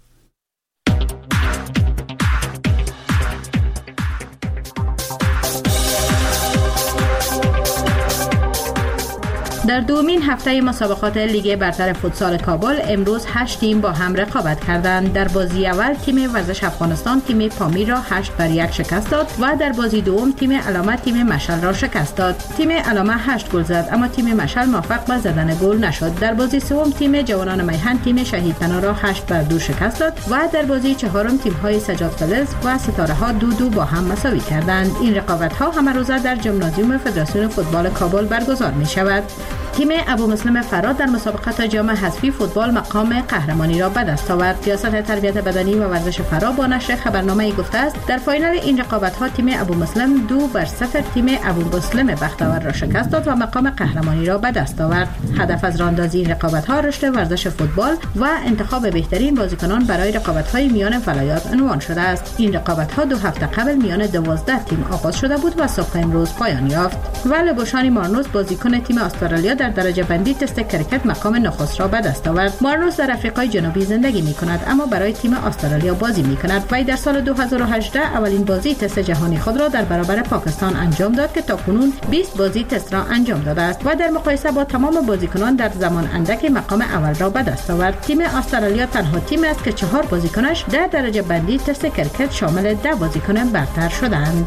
در دومین هفته مسابقات لیگ برتر فوتسال کابل امروز هشت تیم با هم رقابت کردند. در بازی اول تیم ورزش افغانستان تیم پامیر را هشت بر یک شکست داد و در بازی دوم تیم علامه تیم مشعل را شکست داد. تیم علامه هشت گل زد اما تیم مشعل موفق به زدن گل نشد. در بازی سوم تیم جوانان میهن تیم شهید پناه را هشت بر دو شکست داد و در بازی چهارم تیم های سجاد فلز و ستاره ها دو دو با هم مساوی کردند. این رقابت ها همه روزه در ژیمنازیوم فدراسیون فوتبال کابل برگزار می شود. تیم ابو مسلم فراد در مسابقات جام حذفی فوتبال مقام قهرمانی را به دست آورد. ریاست تربیت بدنی و ورزش فرا با نشر خبرنامه گفته است در فاینال این رقابت ها تیم ابو مسلم دو بر صفر تیم ابو مسلم بختاور را شکست داد و مقام قهرمانی را به دست آورد. هدف از راندازی این رقابت ها رشد ورزش فوتبال و انتخاب بهترین بازیکنان برای رقابت های میان ولایات عنوان شده است. این رقابت ها دو هفته قبل میان دوازده تیم آغاز شده بود و صبح امروز پایان یافت. ولی بوشانی مارنوس بازیکن تیم استرالیا در درجه بندی تست کرکت مقام نخست را به دست آورد. مارنوس در آفریقای جنوبی زندگی می کند اما برای تیم استرالیا بازی می کند. وی در سال دو هزار و هجده اولین بازی تست جهانی خود را در برابر پاکستان انجام داد که تاکنون بیست بازی تست را انجام داده است و در مقایسه با تمام بازیکنان در زمان اندک مقام اول را به دست آورد. تیم استرالیا تنها تیم است که چهار بازیکنش در درجه بندی تست کرکت شامل ده بازیکن برتر شدند.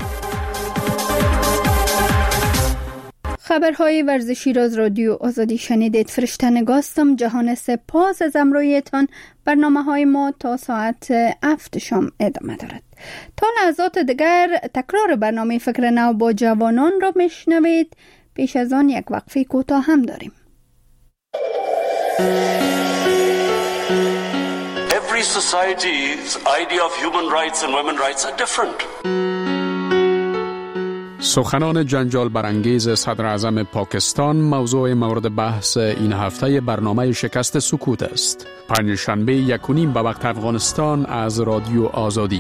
خبرهای ورزشی را از رادیو آزادی شنیدید. فرشته نگاستم. جهان سپاس از امرویتان. برنامه های ما تا ساعت هفت شام ادامه دارد. تا لحظات دیگر تکرار برنامه فکر نو با جوانان را میشنوید. پیش از آن یک وقفه کوتاه هم داریم. Every society's idea of human rights and women's rights are different. سخنان جنجال برانگیز صدر اعظم پاکستان موضوع مورد بحث این هفته برنامه شکست سکوت است. پنجشنبه یک و نیم به وقت افغانستان از رادیو آزادی.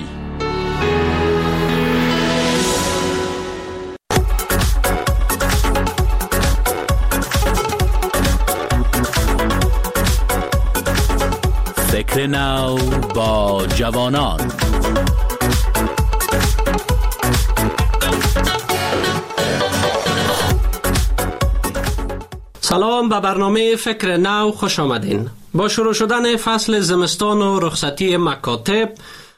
فکر نو با جوانان. سلام، به برنامه فکر نو خوش آمدین. با شروع شدن فصل زمستان و رخصتی مکاتب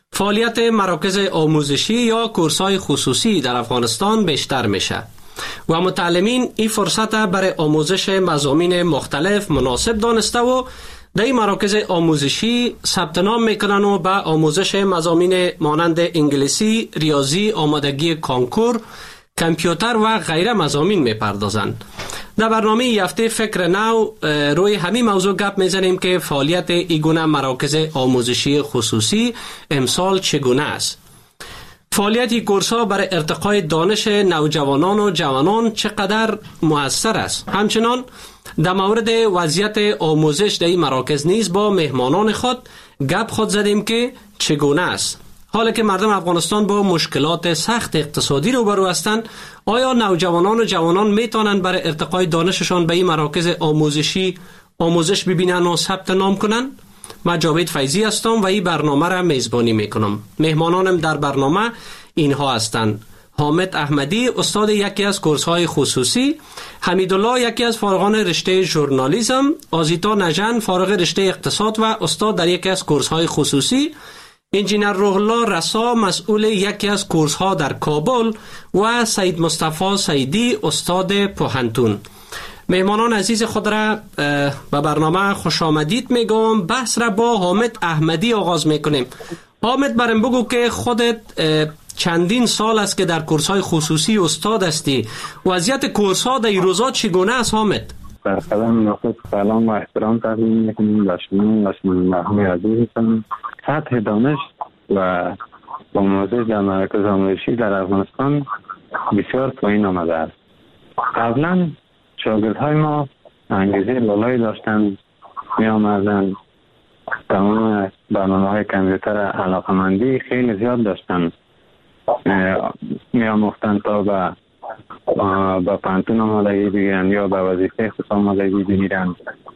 فعالیت مراکز آموزشی یا کورس‌های خصوصی در افغانستان بیشتر میشه و متعلمین این فرصت برای آموزش مضامین مختلف مناسب دانسته و در این مراکز آموزشی ثبت نام میکنن و به آموزش مضامین مانند انگلیسی، ریاضی، آمادگی کانکور، کامپیوتر و غیره مضامین میپردازند. در برنامه این هفته فکر نو روی همین موضوع گپ میزنیم که فعالیت این گونه مراکز آموزشی خصوصی امسال چگونه است. فعالیت کورس‌ها برای ارتقای دانش نوجوانان و جوانان چقدر مؤثر است. همچنان در مورد وضعیت آموزش در این مراکز نیز با مهمانان خود گپ خود زدیم که چگونه است. حالا که مردم افغانستان با مشکلات سخت اقتصادی روبرو هستند، آیا نوجوانان و جوانان میتونن برای ارتقای دانششان به این مراکز آموزشی آموزش ببینن و ثبت نام کنن؟ من جاوید فیضی هستم و این برنامه را میزبانی میکنم. مهمانانم در برنامه اینها هستند: حامد احمدی، استاد یکی از کورس‌های خصوصی، حمیدالله، یکی از فارغان رشته ژورنالیسم، آزیتا نژند، فارغ رشته اقتصاد و استاد در یکی از کورس‌های خصوصی، انجینر روح الله رسا، مسئول یکی از کورس‌ها در کابل و سید مصطفی سیدی، استاد پوهنتون. مهمانان عزیز خود را به برنامه خوش آمدید میگم. بحث را با حامد احمدی آغاز میکنیم. حامد، برام بگو که خودت چندین سال است که در کورس‌های خصوصی استاد هستی. وضعیت کورس‌ها در این روزا چگونه است حامد؟ در قدم نخست سلام و احترام تقدیم میکنیم به شما و شما مرحوم عزیزتان. سطح دانش و آموزش در مراکز آموزشی در افغانستان بسیار پایین آمده است. قبلا شاگردهای ما انگیزه بالایی داشتند، می آمدند تمام برنامه‌های کامپیوتر علاقمندی خیلی زیاد داشتند، می آموختند تا به با پانتون آمادگی بگیرند یا به وظیفه خود آمادگی بگیرند.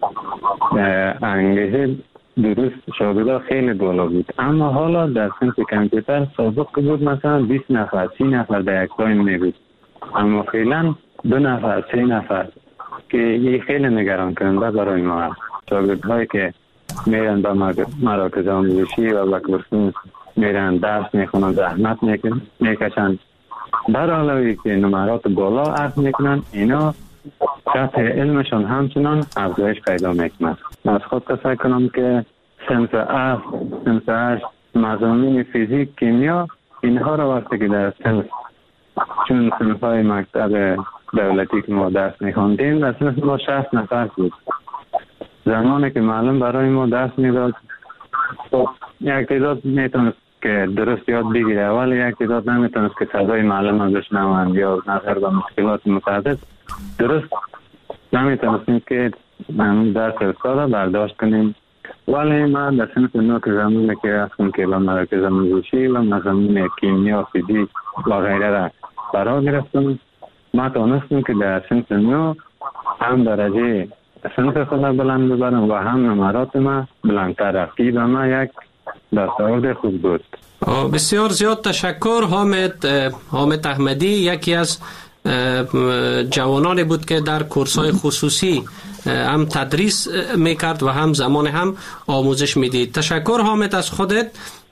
انگیزه درست شاگردها خیلی بالا بود، اما حالا در صنف کامپیوتر سابق بود مثلا بیست نفر سی نفر در یک تایم می بود، اما فعلا دو نفر سه نفر که این خیلی نگران کننده برای ما است. شاگردهایی که میرن به مراکز آموزشی و به کورس میرن درس میخونن، زحمت میکشن، در علاوه که نمرات بالا عرض میکنن، اینا سطح علمشان همچنان افزایش پیدا میکنن. من از خود تصور کنم که صنف اف، صنف هشت، مضامین فیزیک، کیمیا، اینها را وقتی که در صنف چون صنف های مکتب دولتی که ما درس میخوندیم در صنف ما شصت نفر بود. زمانی که معلم برای ما درس میداد، خب یک تعداد میتونست که درست یاد بگیره، اول یک تعداد نمیتونست که صدای معلم رو بشنوند یا نظر به مشکلات متعدد درست نمیتونستیم که من درس استاد برداشت کنیم. ولی من در صنف نو که زمانی که رفتم که به مراکز آموزشی و مضامین کیمیا، فیزیک و غیره را فرا گرفتم، ما تونستیم که در صنف نو هم درجه صنف خود بلند ببرم و هم نمرات ما بلندتر رفت. این به ما یک دستاورد خوب بود. بسیار زیاد تشکر حامد. حامد احمدی یکی از جوانانی بود که در کورس‌های خصوصی هم تدریس میکرد و هم زمان هم آموزش میدید. تشکر حامد از خودت.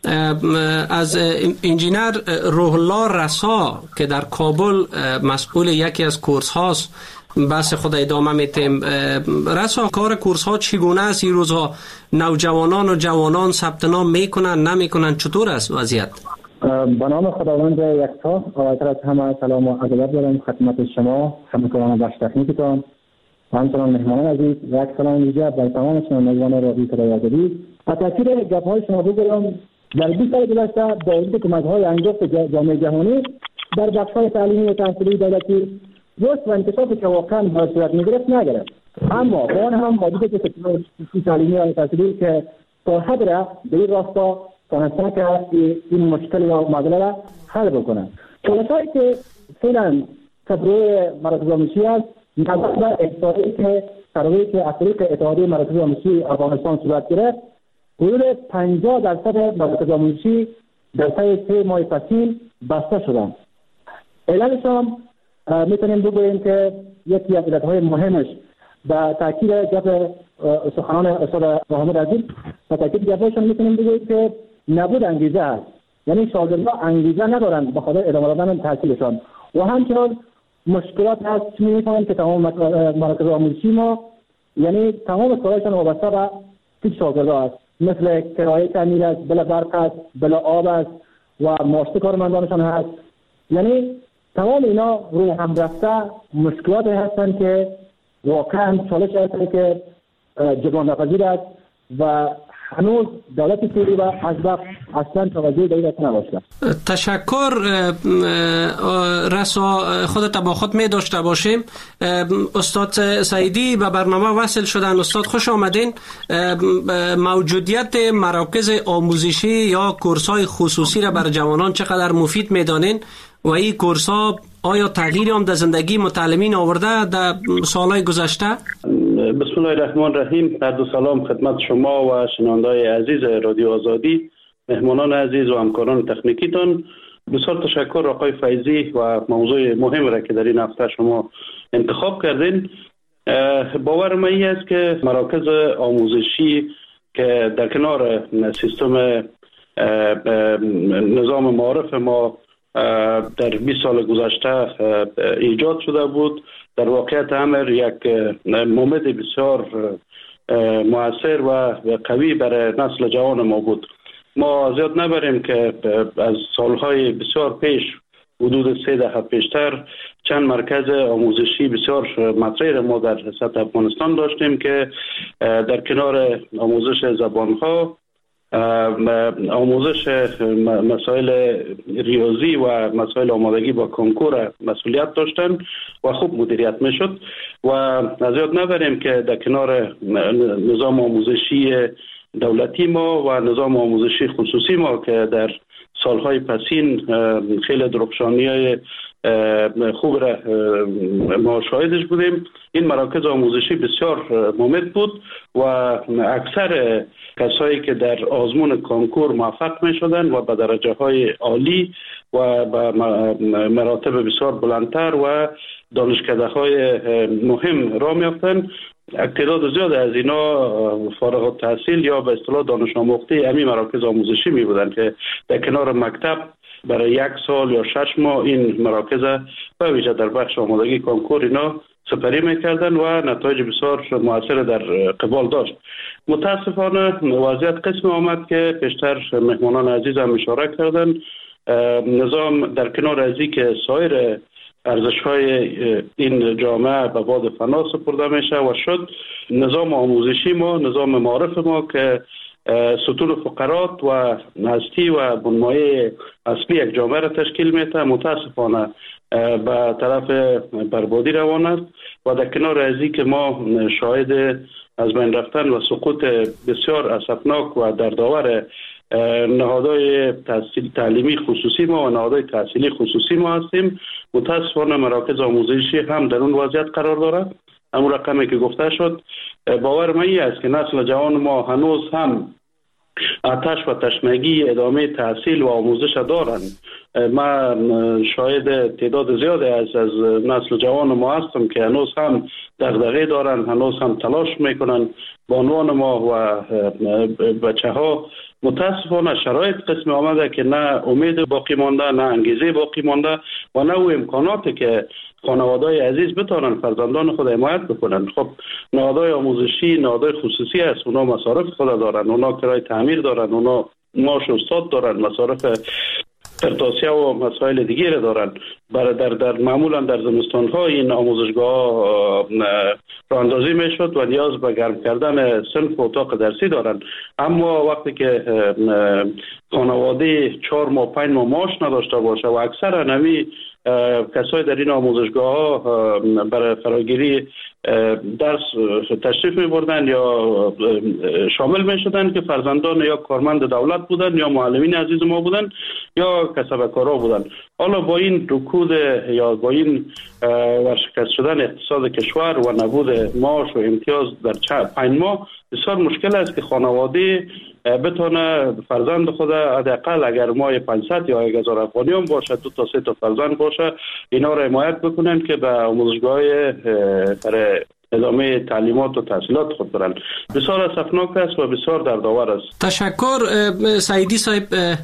از انجینر روح الله رسا که در کابل مسئول یکی از کورس هاست بحث خود ادامه میتیم. رسا، کار کورس ها چگونه است این روزها؟ نوجوانان و جوانان ثبت نام میکنن نمیکنن؟ چطور است وضعیت؟ به نام خداوند یکتا، اولتر از همه سلام و ادب دارم خدمت شما، همکاران بخش تکنیکتان و همچنان مهمانان عزیز. یک سلام ویژه بر تمام شنوندگان رادیو صدای آزادی. با تاکید گپ‌های شما بگویم در بیست سال گذشته با وجود کمک‌های انگشت جامعه جهانی در بخش‌های تعلیمی و تحصیلی دولتی رشد و انکشافی که واقعا با صورت می‌گرفت نگرفت، اما با آن هم موجود سکتور تعلیمی و تحصیلی که تا حد را به این راستا تونستن که این مشکل یا معضله را حل بکنن. کلاسایی که فعلا تبروی مراکز آموزشی است نظر به احصایی که ترویج که از طریق اتحادیه مراکز آموزشی افغانستان صورت گرفت، حدود پنجاه درصد مراکز آموزشی در طی سه ماه پسین بسته شدند. علتش هم میتونیم بگوییم که یکی از علتهای مهمش با تاکید گپ سخنان استاد محمد عزیز، با تاکید گپشون میتونیم بگوییم که نبود انگیزه است. یعنی شاگردان انگیزه ندارند به خاطر ادامه دادن تحصیلشان و همچنین مشکلات هست می‌بینید که تمام مراکز آموزشی ما یعنی تمام کارهایشان وابسته به تیپ شاگردان است، مثل کرایه تعمیر است، بلا برق است، بلا آب است و معاش کارمندانشان هست. یعنی تمام اینا روی هم رفته مشکلاتی هستند که واقعا چالش هست که جبران ناپذیر است و هنوز دولت فعلی و حزب اصلا توجه به این نباشته. تشکر. رسا خودت با خود می داشته باشیم. استاد سعیدی به برنامه وصل شدن. استاد خوش آمدین. موجودیت مراکز آموزشی یا کورس‌های خصوصی را بر جوانان چقدر مفید می‌دانین و این کورس‌ها آیا تغییری هم در زندگی متعلمین آورده در سالهای گذشته؟ بسم الله الرحمن الرحیم. هر دو سلام خدمت شما و شنونده‌های عزیز رادیو آزادی، مهمانان عزیز و همکاران تکنیکیتان. بسیار تشکر آقای فیضی و موضوع مهم را که در این هفته شما انتخاب کردین. باور من این است که مراکز آموزشی که در کنار سیستم نظام معارف ما در بیست سال گذشته ایجاد شده بود، در واقعیت امر یک مومد بسیار مؤثر و قوی برای نسل جوان ما بود. ما زیاد نبریم که از سالهای بسیار پیش، حدود سه دهه پیشتر، چند مرکز آموزشی بسیار مطرح ما در سطح افغانستان داشتیم که در کنار آموزش زبانها، آموزش مسائل ریاضی و مسائل آمادگی با کنکور مسئولیت داشتن و خوب مدیریت میشد. و از یاد نبریم که در کنار نظام آموزشی دولتی ما و نظام آموزشی خصوصی ما که در سالهای پسین خیلی درخشانی‌های خوب را ما شاهدش بودیم، این مراکز آموزشی بسیار مفید بود و اکثر کسایی که در آزمون کنکور موفق می شدن و به درجه های عالی و به مراتب بسیار بلندتر و دانشکده های مهم را می یافتن. تعداد زیاد از اینا فارغ التحصیل یا به اصطلاح دانش آموخته همین مراکز آموزشی می بودن که در کنار مکتب برای یک سال یا شش ماه این مراکز به ویژه در بخش آمادگی کنکور اینا سپری میکردن و نتایج بسیار موثر در قبال داشت. متاسفانه وضعیت قسم آمد که پیشتر مهمانان عزیز هم اشاره کردن، نظام در کنار از این که سایر ارزش‌های این جامعه به باد فنا سپرده میشه و شد نظام آموزشی ما، نظام معارف ما که ستون فقرات و هستی و بنمایه اصلی یک جامعه را تشکیل میده، متاسفانه به طرف بربادی روان است و در کنار از این که ما شاهد از بین رفتن و سقوط بسیار اسفناک و دردآور نهادهای تحصیل تعلیمی خصوصی ما و نهادهای تحصیلی خصوصی ما هستیم، متاسفانه مراکز آموزشی هم در اون وضعیت قرار دارد. همون رقمی که گفته شد، باور من این است که نسل جوان ما هنوز هم آتش و تشنگی ادامه تحصیل و آموزش دارند. من شاهد تعداد زیادی از از نسل جوان ما هستم که هنوز هم دغدغه دارند، هنوز هم تلاش میکنن با عنوان ما و بچه ها. متاسفانه شرایط قسم آمده که نه امید باقی مانده، نه انگیزه باقی مانده و نه او امکاناتی که خانواده‌های عزیز بتونن فرزندان خود حمایت بکنن. خب نهادهای آموزشی نهادهای خصوصی است، اونا مصارف خود دارن، اونا کرای تعمیر دارن، اونا معاش استاد دارن، مصارف ارتاسیه و مسائل دیگه را دارن. برای در در معمولا در زمستان ها این آموزشگاه راه اندازی میشد و نیاز به گرم کردن صنف و اتاق درسی دارن. اما وقتی که خانواده چهار ماه پنج ماه معاش نداشته باشه و اکثر نمی کسای در این آموزشگاه ها برای فراگیری درس تشریف می بردن یا شامل می شدن که فرزندان یا کارمند دولت بودن یا معلمین عزیز ما بودن یا کسبکارا بودن. حالا با این رکود یا با این ورشکست شدن اقتصاد کشور و نبود معاش و امتیاز در پنج ماه بسیار مشکل است که خانواده بتونه فرزند خود حداقل اگر ماه پانصد یا هزار افغانی هم باشه، دو تا سه تا فرزند باشه، اینا را حمایت بکنن که به آموزشگاه برای ادامه تعلیمات و تحصیلات خود برند. بسیار اسفناک است و بسیار دردآور است. تشکر سعیدی صاحب.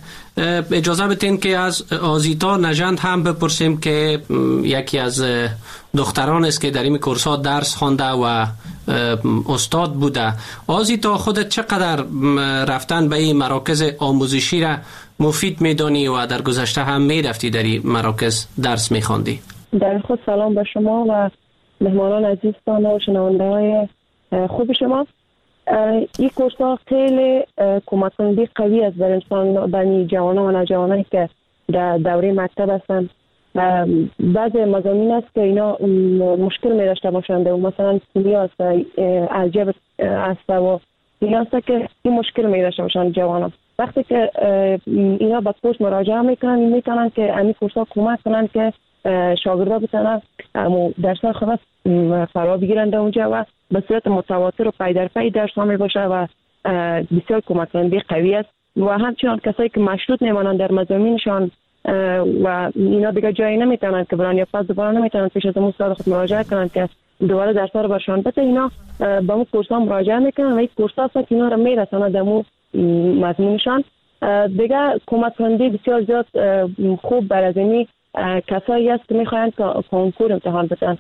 اجازه بدین که از آزیتا نژند هم بپرسیم که یکی از دختران است که در این کورس ها درس خوانده و استاد بوده. آزیتا، خودت چقدر رفتن به این مراکز آموزشی را مفید میدانی و در گذشته هم میرفتی در این مراکز درس میخواندی؟ در خود سلام به شما و مهمانان عزیزتان و شنونده های خوب شما. این کورس ها خیلی کمک کننده قوی است بر انسان، بر جوانان و نوجوانانی که در دوره مکتب هستند. بعض مضامین است که اینا مشکل می داشته باشند و مثلا کیمیا است، الجبر است و اینا است که این مشکل می داشته باشند جوانان. وقتی که اینا به کورس مراجعه میکنن میتونن که همین کورس ها کمک کنن که شاگردا بتونن درس خاص فرا بگیرند اونجا و به صورت متواتر و پی در پی درس ها می باشه و بسیار کمک کننده قوی است. و همچنان کسایی که مشروط نمانند در مضامینشان و اینا دیگه جایی نمیتونن که برن یا پس دوباره نمیتونن پیش از استاد خود مراجعه کنن که دوباره درس ها رو برشان بده، اینا به اون کورس ها مراجعه میکنن و این کورس ها هست که اینا رو میرسانه در اون مضمونشان. دیگه کمک کننده بسیار زیاد خوب بر از اینی کسایی است که میخواین کنکور امتحان بدن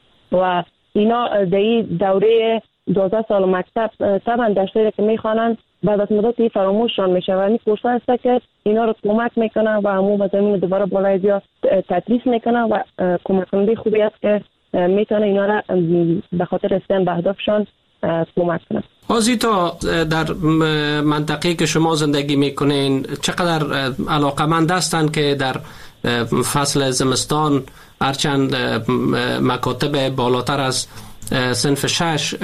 و اینا در این دوره دوازده سال مکتب طبعا درسایی که میخوانن بعد از مدتی فراموششان میشه و این کورس ها هست که اینا رو کمک میکنن و همون مضامین دوباره بالای بیا تدریس میکنن و کمک کننده خوبی است که میتونه اینا را به خاطر رسیدن به اهدافشان کمک کنن. آزیتا، در منطقه‌ای که شما زندگی میکنین چقدر علاقمند هستند که در فصل زمستان هرچند مکاتب بالاتر از صنف شش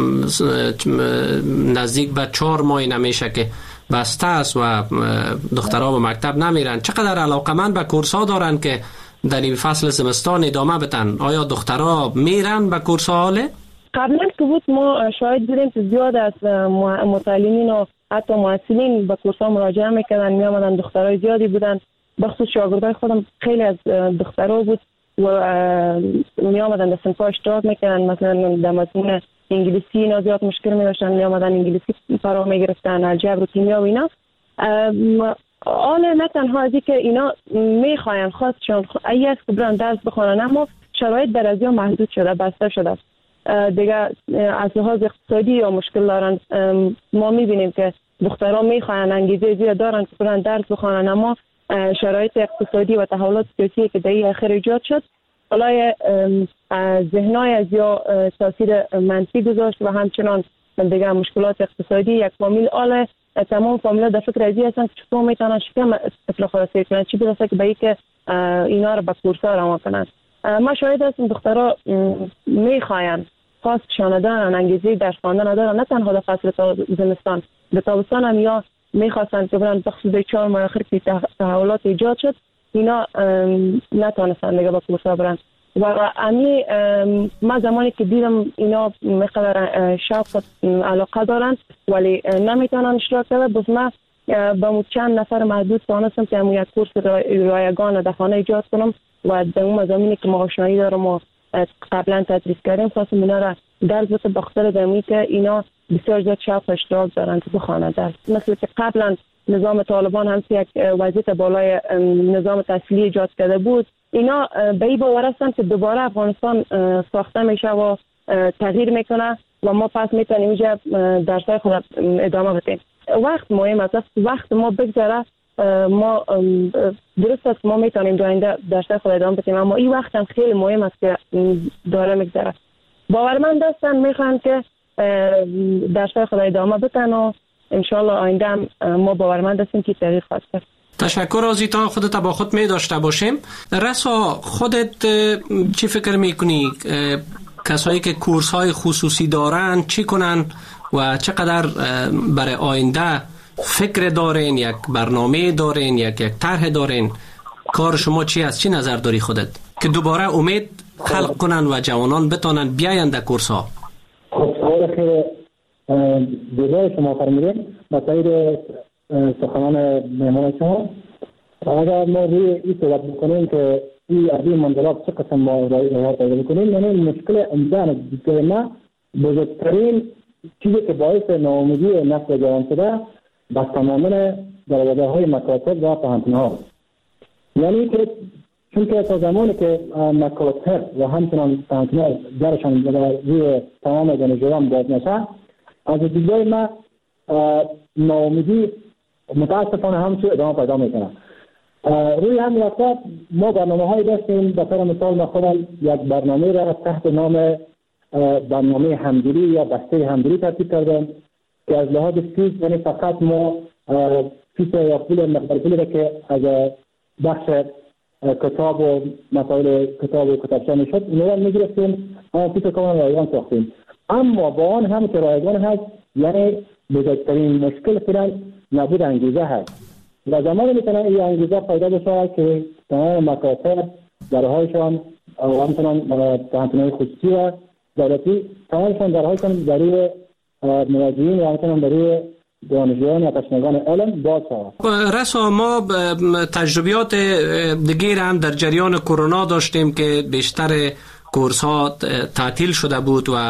نزدیک به چهار ماه نمیشه که بسته است و دخترها به مکتب نمیرن، چقدر علاقمند به کورس ها دارن که در این فصل زمستان ادامه بدن؟ آیا دخترها میرن به کورس ها حاله؟ قبلا که بود ما شاید بودیم که زیاد از متعلمین و حتی محصلین به کورس ها مراجعه میکردن، می آمدن دخترای زیادی بودن، بخصوص شاگردای خودم خیلی از دخترها بود و می آمدن در صنف‌ها اشتراک میکردن. مثلا در مضمون انگلیسی اینا زیاد مشکل می داشتن، می آمدن انگلیسی فرا می گرفتن، الجبر و کیمیا و اینا. آله نه تنها ازی که اینا میخواین خواستشون ای است که برن درس بخونن، اما شرایط در ازیا محدود شده، بسته شده دیگه. از لحاظ اقتصادی یا مشکل دارن. ما میبینیم که دخترها میخواین انگیزه زیاد دارن که برن درس بخونن، اما شرایط اقتصادی و تحولات سیاسی که در این اخیر ایجاد شد بالای ذهنای از یا تاثیر منفی گذاشت و همچنان دیگه مشکلات اقتصادی یک فامیل آله تمام فامیلا در فکر ازی هستن که چطور میتونن شکم اطلاع خلاصی کنن، چی برسه که به ای که اینا رو به کورس ها روان کنن. ما شاید هستیم دخترها میخواین خواستشان دارن، انگیزه درس خواندن ندارن، نه تنها در فصل زمستان، در تابستان هم یا میخواستن که برن بخصوص چهار ماه آخر که تحولات ایجاد شد اینا نتونستن دیگه به کورس ها برن. و امی ما زمانی که دیدم اینا مقدار شوق علاقه دارن ولی نمیتونن اشتراک کنن، بس ما با چند نفر محدود توانستم که همون یک کورس رایگان در خانه ایجاد کنم و در اون مضامینی که ما آشنایی دارم و قبلا تدریس کردیم خواستم اینا را درس بده بخاطر دمی که اینا بسیار زیاد شوق اشتراک دارن که بخوانن درس. مثل که قبلا نظام طالبان هم یک وضعیت بالای نظام تحصیلی ایجاد کرده بود، اینا به این باور هستن که دوباره افغانستان ساخته میشه و تغییر میکنه و ما پس میتونیم اینجا درسای خود ادامه بدیم. وقت مهم است، وقت ما بگذره ما درست است ما میتونیم در آینده درسای خود ادامه بدیم، اما این وقت هم خیلی مهم است که داره میگذره. باورمند هستن میخوان که درسای خود ادامه بدن و انشالله آینده هم ما باورمند هستیم که تغییر خواهد کرد. تشکر آزیتا، خودت با خود می داشته باشیم. رسا، خودت چی فکر میکنی کسایی که کورس های خصوصی دارن چی کنن و چقدر برای آینده فکر دارین، یک برنامه دارین، یک یک طرح دارین؟ کار شما چی است؟ چی نظر داری خودت که دوباره امید خلق کنن و جوانان بتونن بیاین در کورس ها؟ خب سوال خیلی دیگه شما فرمودین با تایید سخنان مهمان شما. اگر ما روی این صحبت بکنیم که این از این منظرات چه قسم ما رعایت پیدا بکنیم. یعنی مشکل عمده دیگه ما بزرگترین چیزی که باعث ناامیدی نسل جوان شده بس تماما دروازه های مکاتب و پانتونها. یعنی که چون که تا زمانی که مکاتب و همچنان پانتونها درشان روی تمام دانشجویان باز نشه، از دیدگاه ما ناامیدی متاسفانه همچون ادامه پیدا میکنه. روی هم وقت ما برنامه های داشتیم. به طور مثال ما خودم یک برنامه را تحت نام برنامه همدلی یا بسته همدلی ترتیب کردم که از لحاظ فیس یعنی فقط ما فیس یا پول مقدار پولی را که از بخش کتاب و مسائل کتاب و کتابچه میشد اون را میگرفتیم، اما فیس کاملا رایگان ساختیم. اما با آن هم که رایگان هست، یعنی بزرگترین مشکل فعلا نبود انگیزه هست و زمانی میتونه این انگیزه پیدا بشه که تمام مکاتب درهایشان و همچنان پانتونهای خصوصی و دولتی تمامشان درهایشان برای مراجعین و همچنان برای دانشجویان یا تشنگان علم باز شود. رسا ما تجربیات دیگر هم در جریان کرونا داشتیم که بیشتر کورس ها تعطیل شده بود و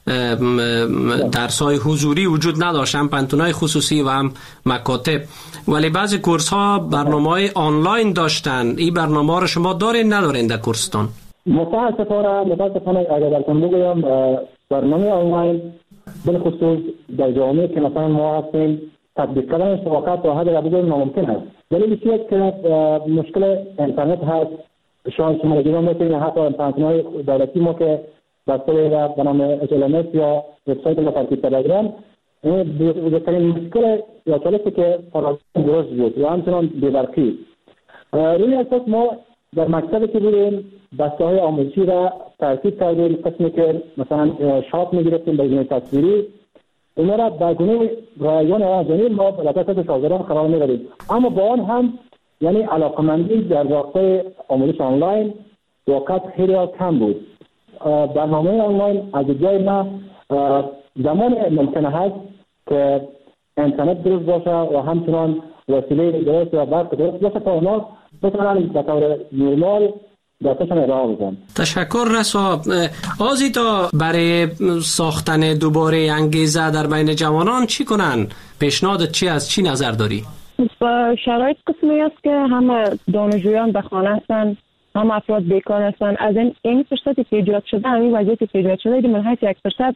درس های حضوری وجود نداشت، هم پانتونهای خصوصی و هم مکاتب، ولی بعضی کورس ها برنامه های آنلاین داشتن. این برنامه ها رو شما دارین ندارین در کورستان؟ متاسفانه متاسفانه اگر براتون بگویم برنامه آنلاین بالخصوص در جامعه که مثلا ما هستیم تطبیق کردن شبکات تا حد بگویم ناممکن است. دلیل چیه که مشکل اینترنت هست. شاید شما دیدم میتونید حتی پانتونهای دولتی ما که بسته به نام اچ ال ام اس یا وبسایت ما ترتیب کردیم، این بزرگترین مشکل یا چالشی که فرازان درست بود و همچنان بی‌برقی. روی اساس ما در مکتبی که بودیم بسته های آموزشی را ترتیب کردیم، قسمی که مثلا شات میگرفتیم به گونه تصویری، اونا را به گونه رایگان آنجانی ما لطفت شاگردان قرار میدادیم. اما با آن هم یعنی علاقمندی در راستای آموزش آنلاین وقت خیلی کم بود. برنامه آنلاین از جای ما زمان ممکنه هست که اینترنت درست باشه و همچنان وسیله درست و برق درست باشه تا اونا بتونن به طور نرمال دستشان ارائه بدن. تشکر رسا. آزیتا، برای ساختن دوباره انگیزه در بین جوانان چی کنن؟ پیشنهادت چی از چی نظر داری؟ شرایط قسمی است که همه دانشجویان به خانه هستند، هم افراد بیکار هستند. از این این فرصتی که ایجاد شده، همین وضعیتی که ایجاد شده، من حیث یک فرصت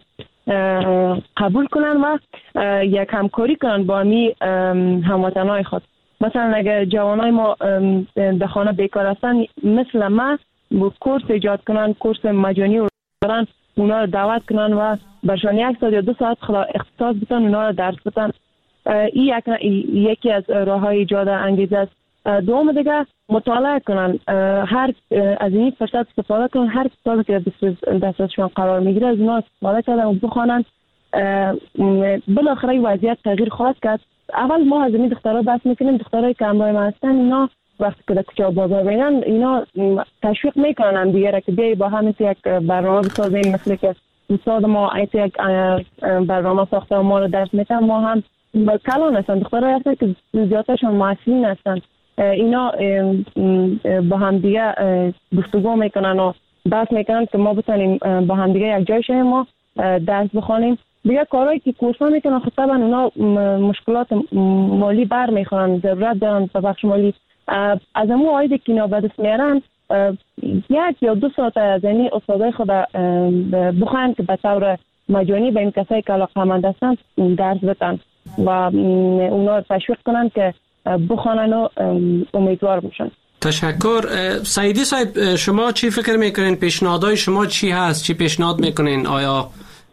قبول کنن و یک همکاری کنن با می هموطنای خود. مثلا اگر جوانای ما در خانه بیکار هستند، مثل ما کورس ایجاد کنن، کورس مجانی رو دارن، اونا رو دعوت کنن و برشان یک ساعت یا دو ساعت اختصاص بدن، اونا رو درس بدن. این یکی از راه‌های ایجاد انگیزه است. دوم دیگه مطالعه کنن، هر از این فرصت استفاده کنن، هر کتابی که دستشون قرار میگیره از اونها استفاده کردن و بخونن. بالاخره وضعیت تغییر خواهد کرد. اول ما از این دخترها بحث میکنیم، دخترایی که همراه ما هستن اینا وقتی که در کوچه بازار ببینن اینا تشویق میکنن هم دیگه را که بیایی با هم یک برنامه بسازیم، مثل که استاد ما یک برنامه ساخته و ما رو درس میتن. ما هم کلان هستن، دخترایی هستن که زیادترشون معصلین هستن، اینا با هم دیگه گفتگو میکنن و بحث میکنن که ما بتونیم با هم دیگه یک جای شویم ما درس بخونیم. دیگه کارهایی که کورس‌ها میکنن خب طبعا اونا مشکلات مالی بر میخورن، ضرورت دارن به بخش مالی. از امو آیده که اینا به دست میارن یک یا دو ساعت از اینی استادای خود بخواهن که به طور مجانی به این کسایی که علاقه‌مند هستن درس بدن و اونا تشویق کنن که بخوانن و امیدوار بشن. تشکر. سعیدی صاحب، شما چی فکر میکنین؟ پیشنهادهای شما چی هست؟ چی پیشنهاد میکنین؟ آیا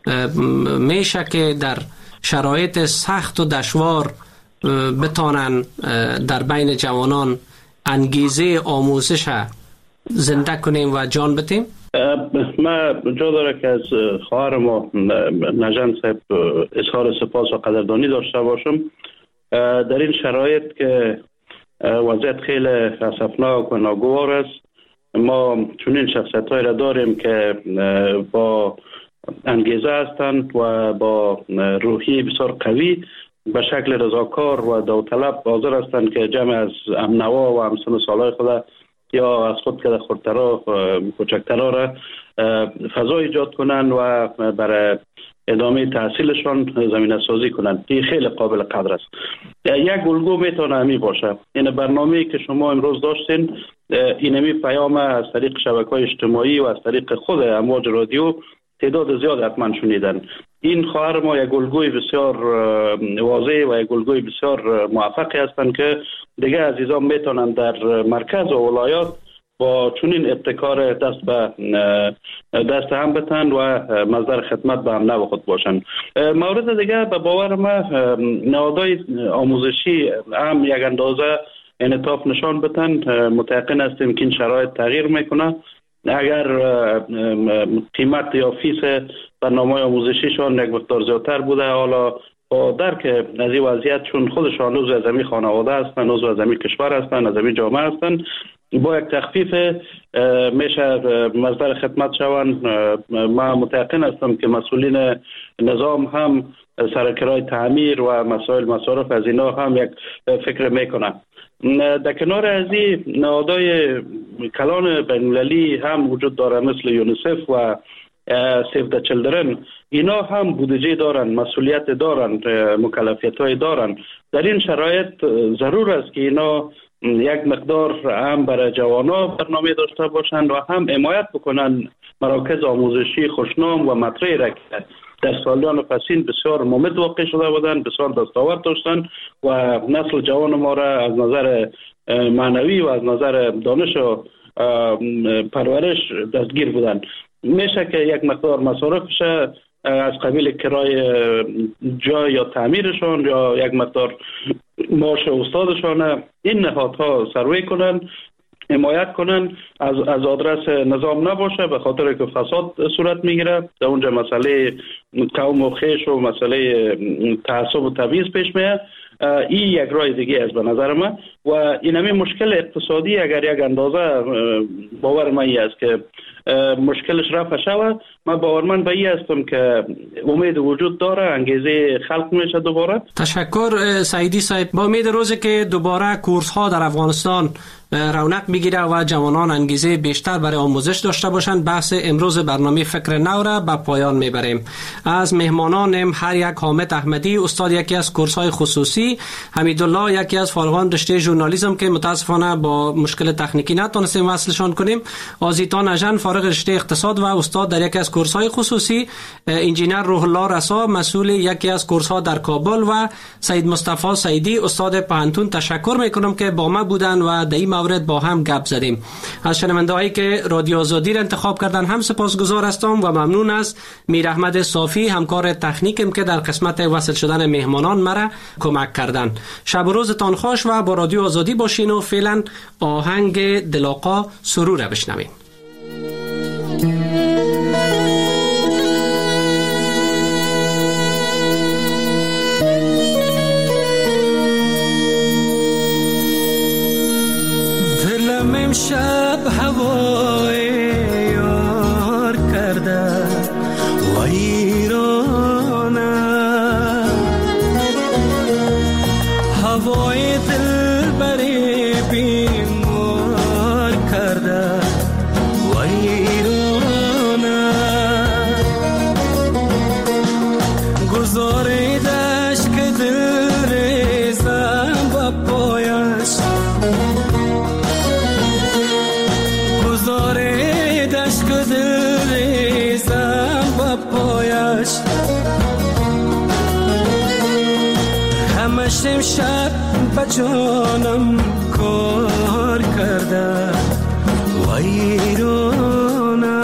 میشه که در شرایط سخت و دشوار بتانن در بین جوانان انگیزه آموزش زنده کنیم و جان بتیم؟ ما جا داره که از خواهر ما نژند صاحب اظهار سپاس و قدردانی داشته باشم. در این شرایط که وضعیت خیلی اسفناک و ناگوار است، ما چنین شخصیت‌هایی را داریم که با انگیزه هستند و با روحی بسیار قوی به شکل رضاکار و داوطلب حاضر هستند که جمع از امنوا و همسن سالای خود یا از خود که خردترها کوچکترها را فضا ایجاد کنند و برای ادامه تحصیلشان زمینه سازی کنند. این خیلی قابل قدر است. یک الگو میتونه همی باشه. این برنامه‌ای که شما امروز داشتین، اینمی پیام از طریق شبکه‌های اجتماعی و از طریق خود امواج رادیو تعداد زیاد حتما شنیدن. این خواهر ما یک الگوی بسیار واضح و یک الگوی بسیار موفقی هستند که دیگه عزیزان میتونن در مرکز و ولایات با چنین ابتکار دست به دست هم بتن و مصدر خدمت به هم نو خود باشن. مورد دیگه به باور ما نهادهای آموزشی هم یک اندازه انعطاف نشان بتن. متيقن هستیم که این شرایط تغییر میکنه. اگر قیمت یا فیس برنامه آموزشیشان یک مقدار زیادتر بوده، حالا با درک از این وضعیت چون خودشان عضو از همین خانواده هستند، عضو از همین کشور هستند، از همین جامعه هستند، با یک تخفیف میشه مصدر خدمت شوند. ما متيقن هستم که مسئولین نظام هم سرکرای تعمیر و مسائل مصارف از اینا هم یک فکر میکنن. در کنار از این نهادهای کلان بین‌المللی هم وجود داره مثل یونیسف و سیو د چلدرن. اینا هم بودجه دارن، مسئولیت دارن، مکلفیت های دارن. در این شرایط ضرور است که اینا یک مقدار هم برای جوانا برنامه داشته باشند و هم حمایت بکنن مراکز آموزشی خوشنام و مطرحی را که در سالیان پسین بسیار ممد واقع شده بودند، بسیار دستاورد داشتند و نسل جوان ما را از نظر معنوی و از نظر دانش و پرورش دستگیر بودند. میشه که یک مقدار مصارفش از قبیل کرای جای یا تعمیرشان یا یک مقدار معاش استادشان این نهادها سروی کنن، حمایت کنن، از از آدرس نظام نباشه، به خاطر که فساد صورت میگیره. در اونجا مسئله قوم و خیش و مسئله تعصب و تبعیض پیش میاد. این یک راه دیگه است به نظر من و این همین مشکل اقتصادی اگر یک اندازه باور من است که مشکلش رفع شود، من باورمند به این هستم که امید وجود داره، انگیزه خلق میشه دوباره. تشکر سعیدی صاحب. با امید روزی که دوباره کورس ها در افغانستان رونق بگیره و جوانان انگیزه بیشتر برای آموزش داشته باشند، بحث امروز برنامه فکر نو را به پایان میبریم. از مهمانانم هر یک حامد احمدی، استاد یکی از کورس های خصوصی، حمیدالله یکی از فارغان رشته ژورنالیسم که متاسفانه با مشکل تکنیکی نتونستیم وصلشان کنیم، آزیتا نژن فارغ رشته اقتصاد و استاد در یکی از کورس های خصوصی، انجینر روح الله رسا مسئول یکی از کورس ها در کابل و سید مصطفی سعیدی استاد پانتون. تشکر میکنم که با ما بودن و در این مورد با هم گپ زدیم. از شنونده هایی که رادیو آزادی را انتخاب کردن هم سپاسگزار هستم و ممنون از میر احمد صافی همکار تکنیکم که در قسمت وصل شدن مهمانان مرا کمک کردن. شب و روزتان خوش و با رادیو آزادی باشین و فعلا آهنگ دلاقا سرور بشنوین. شب هوای یار کرده و ایرانه، هوای دل بری بیمار کرده و ایرانه، گذاریدش که دل ریزم با پایش، همش امشب با جانم کار کرده و ایرانه،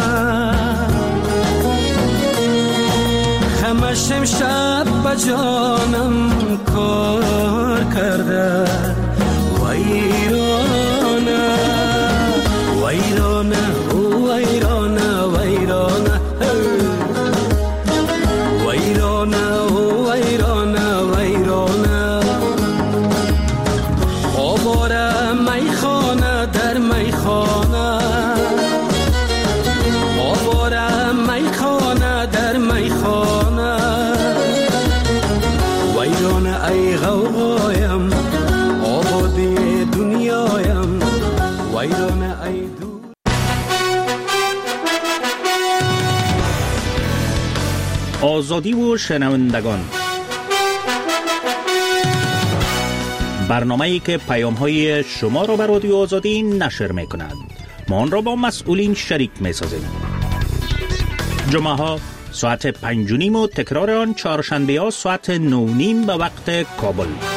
همش امشب با جانم کار کرده و ایرانه، و ایرانه و ایرانه و ایرانه و ایرانه و ایرانه و ایرانه، آواره میخانه در میخانه، آواره میخانه در میخانه، و ایرانه ای غوغایم آبادی دنیایم، و ایرانه آزادی و شنوندگان، برنامه‌ای که پیام‌های شما را به رادیو آزادی نشر می‌کند. ما آن را با مسئولین شریک می‌سازیم. جمعه‌ها ساعت پنج و نیم و تکرار آن چهارشنبه‌ها ساعت نه و نیم به وقت کابل.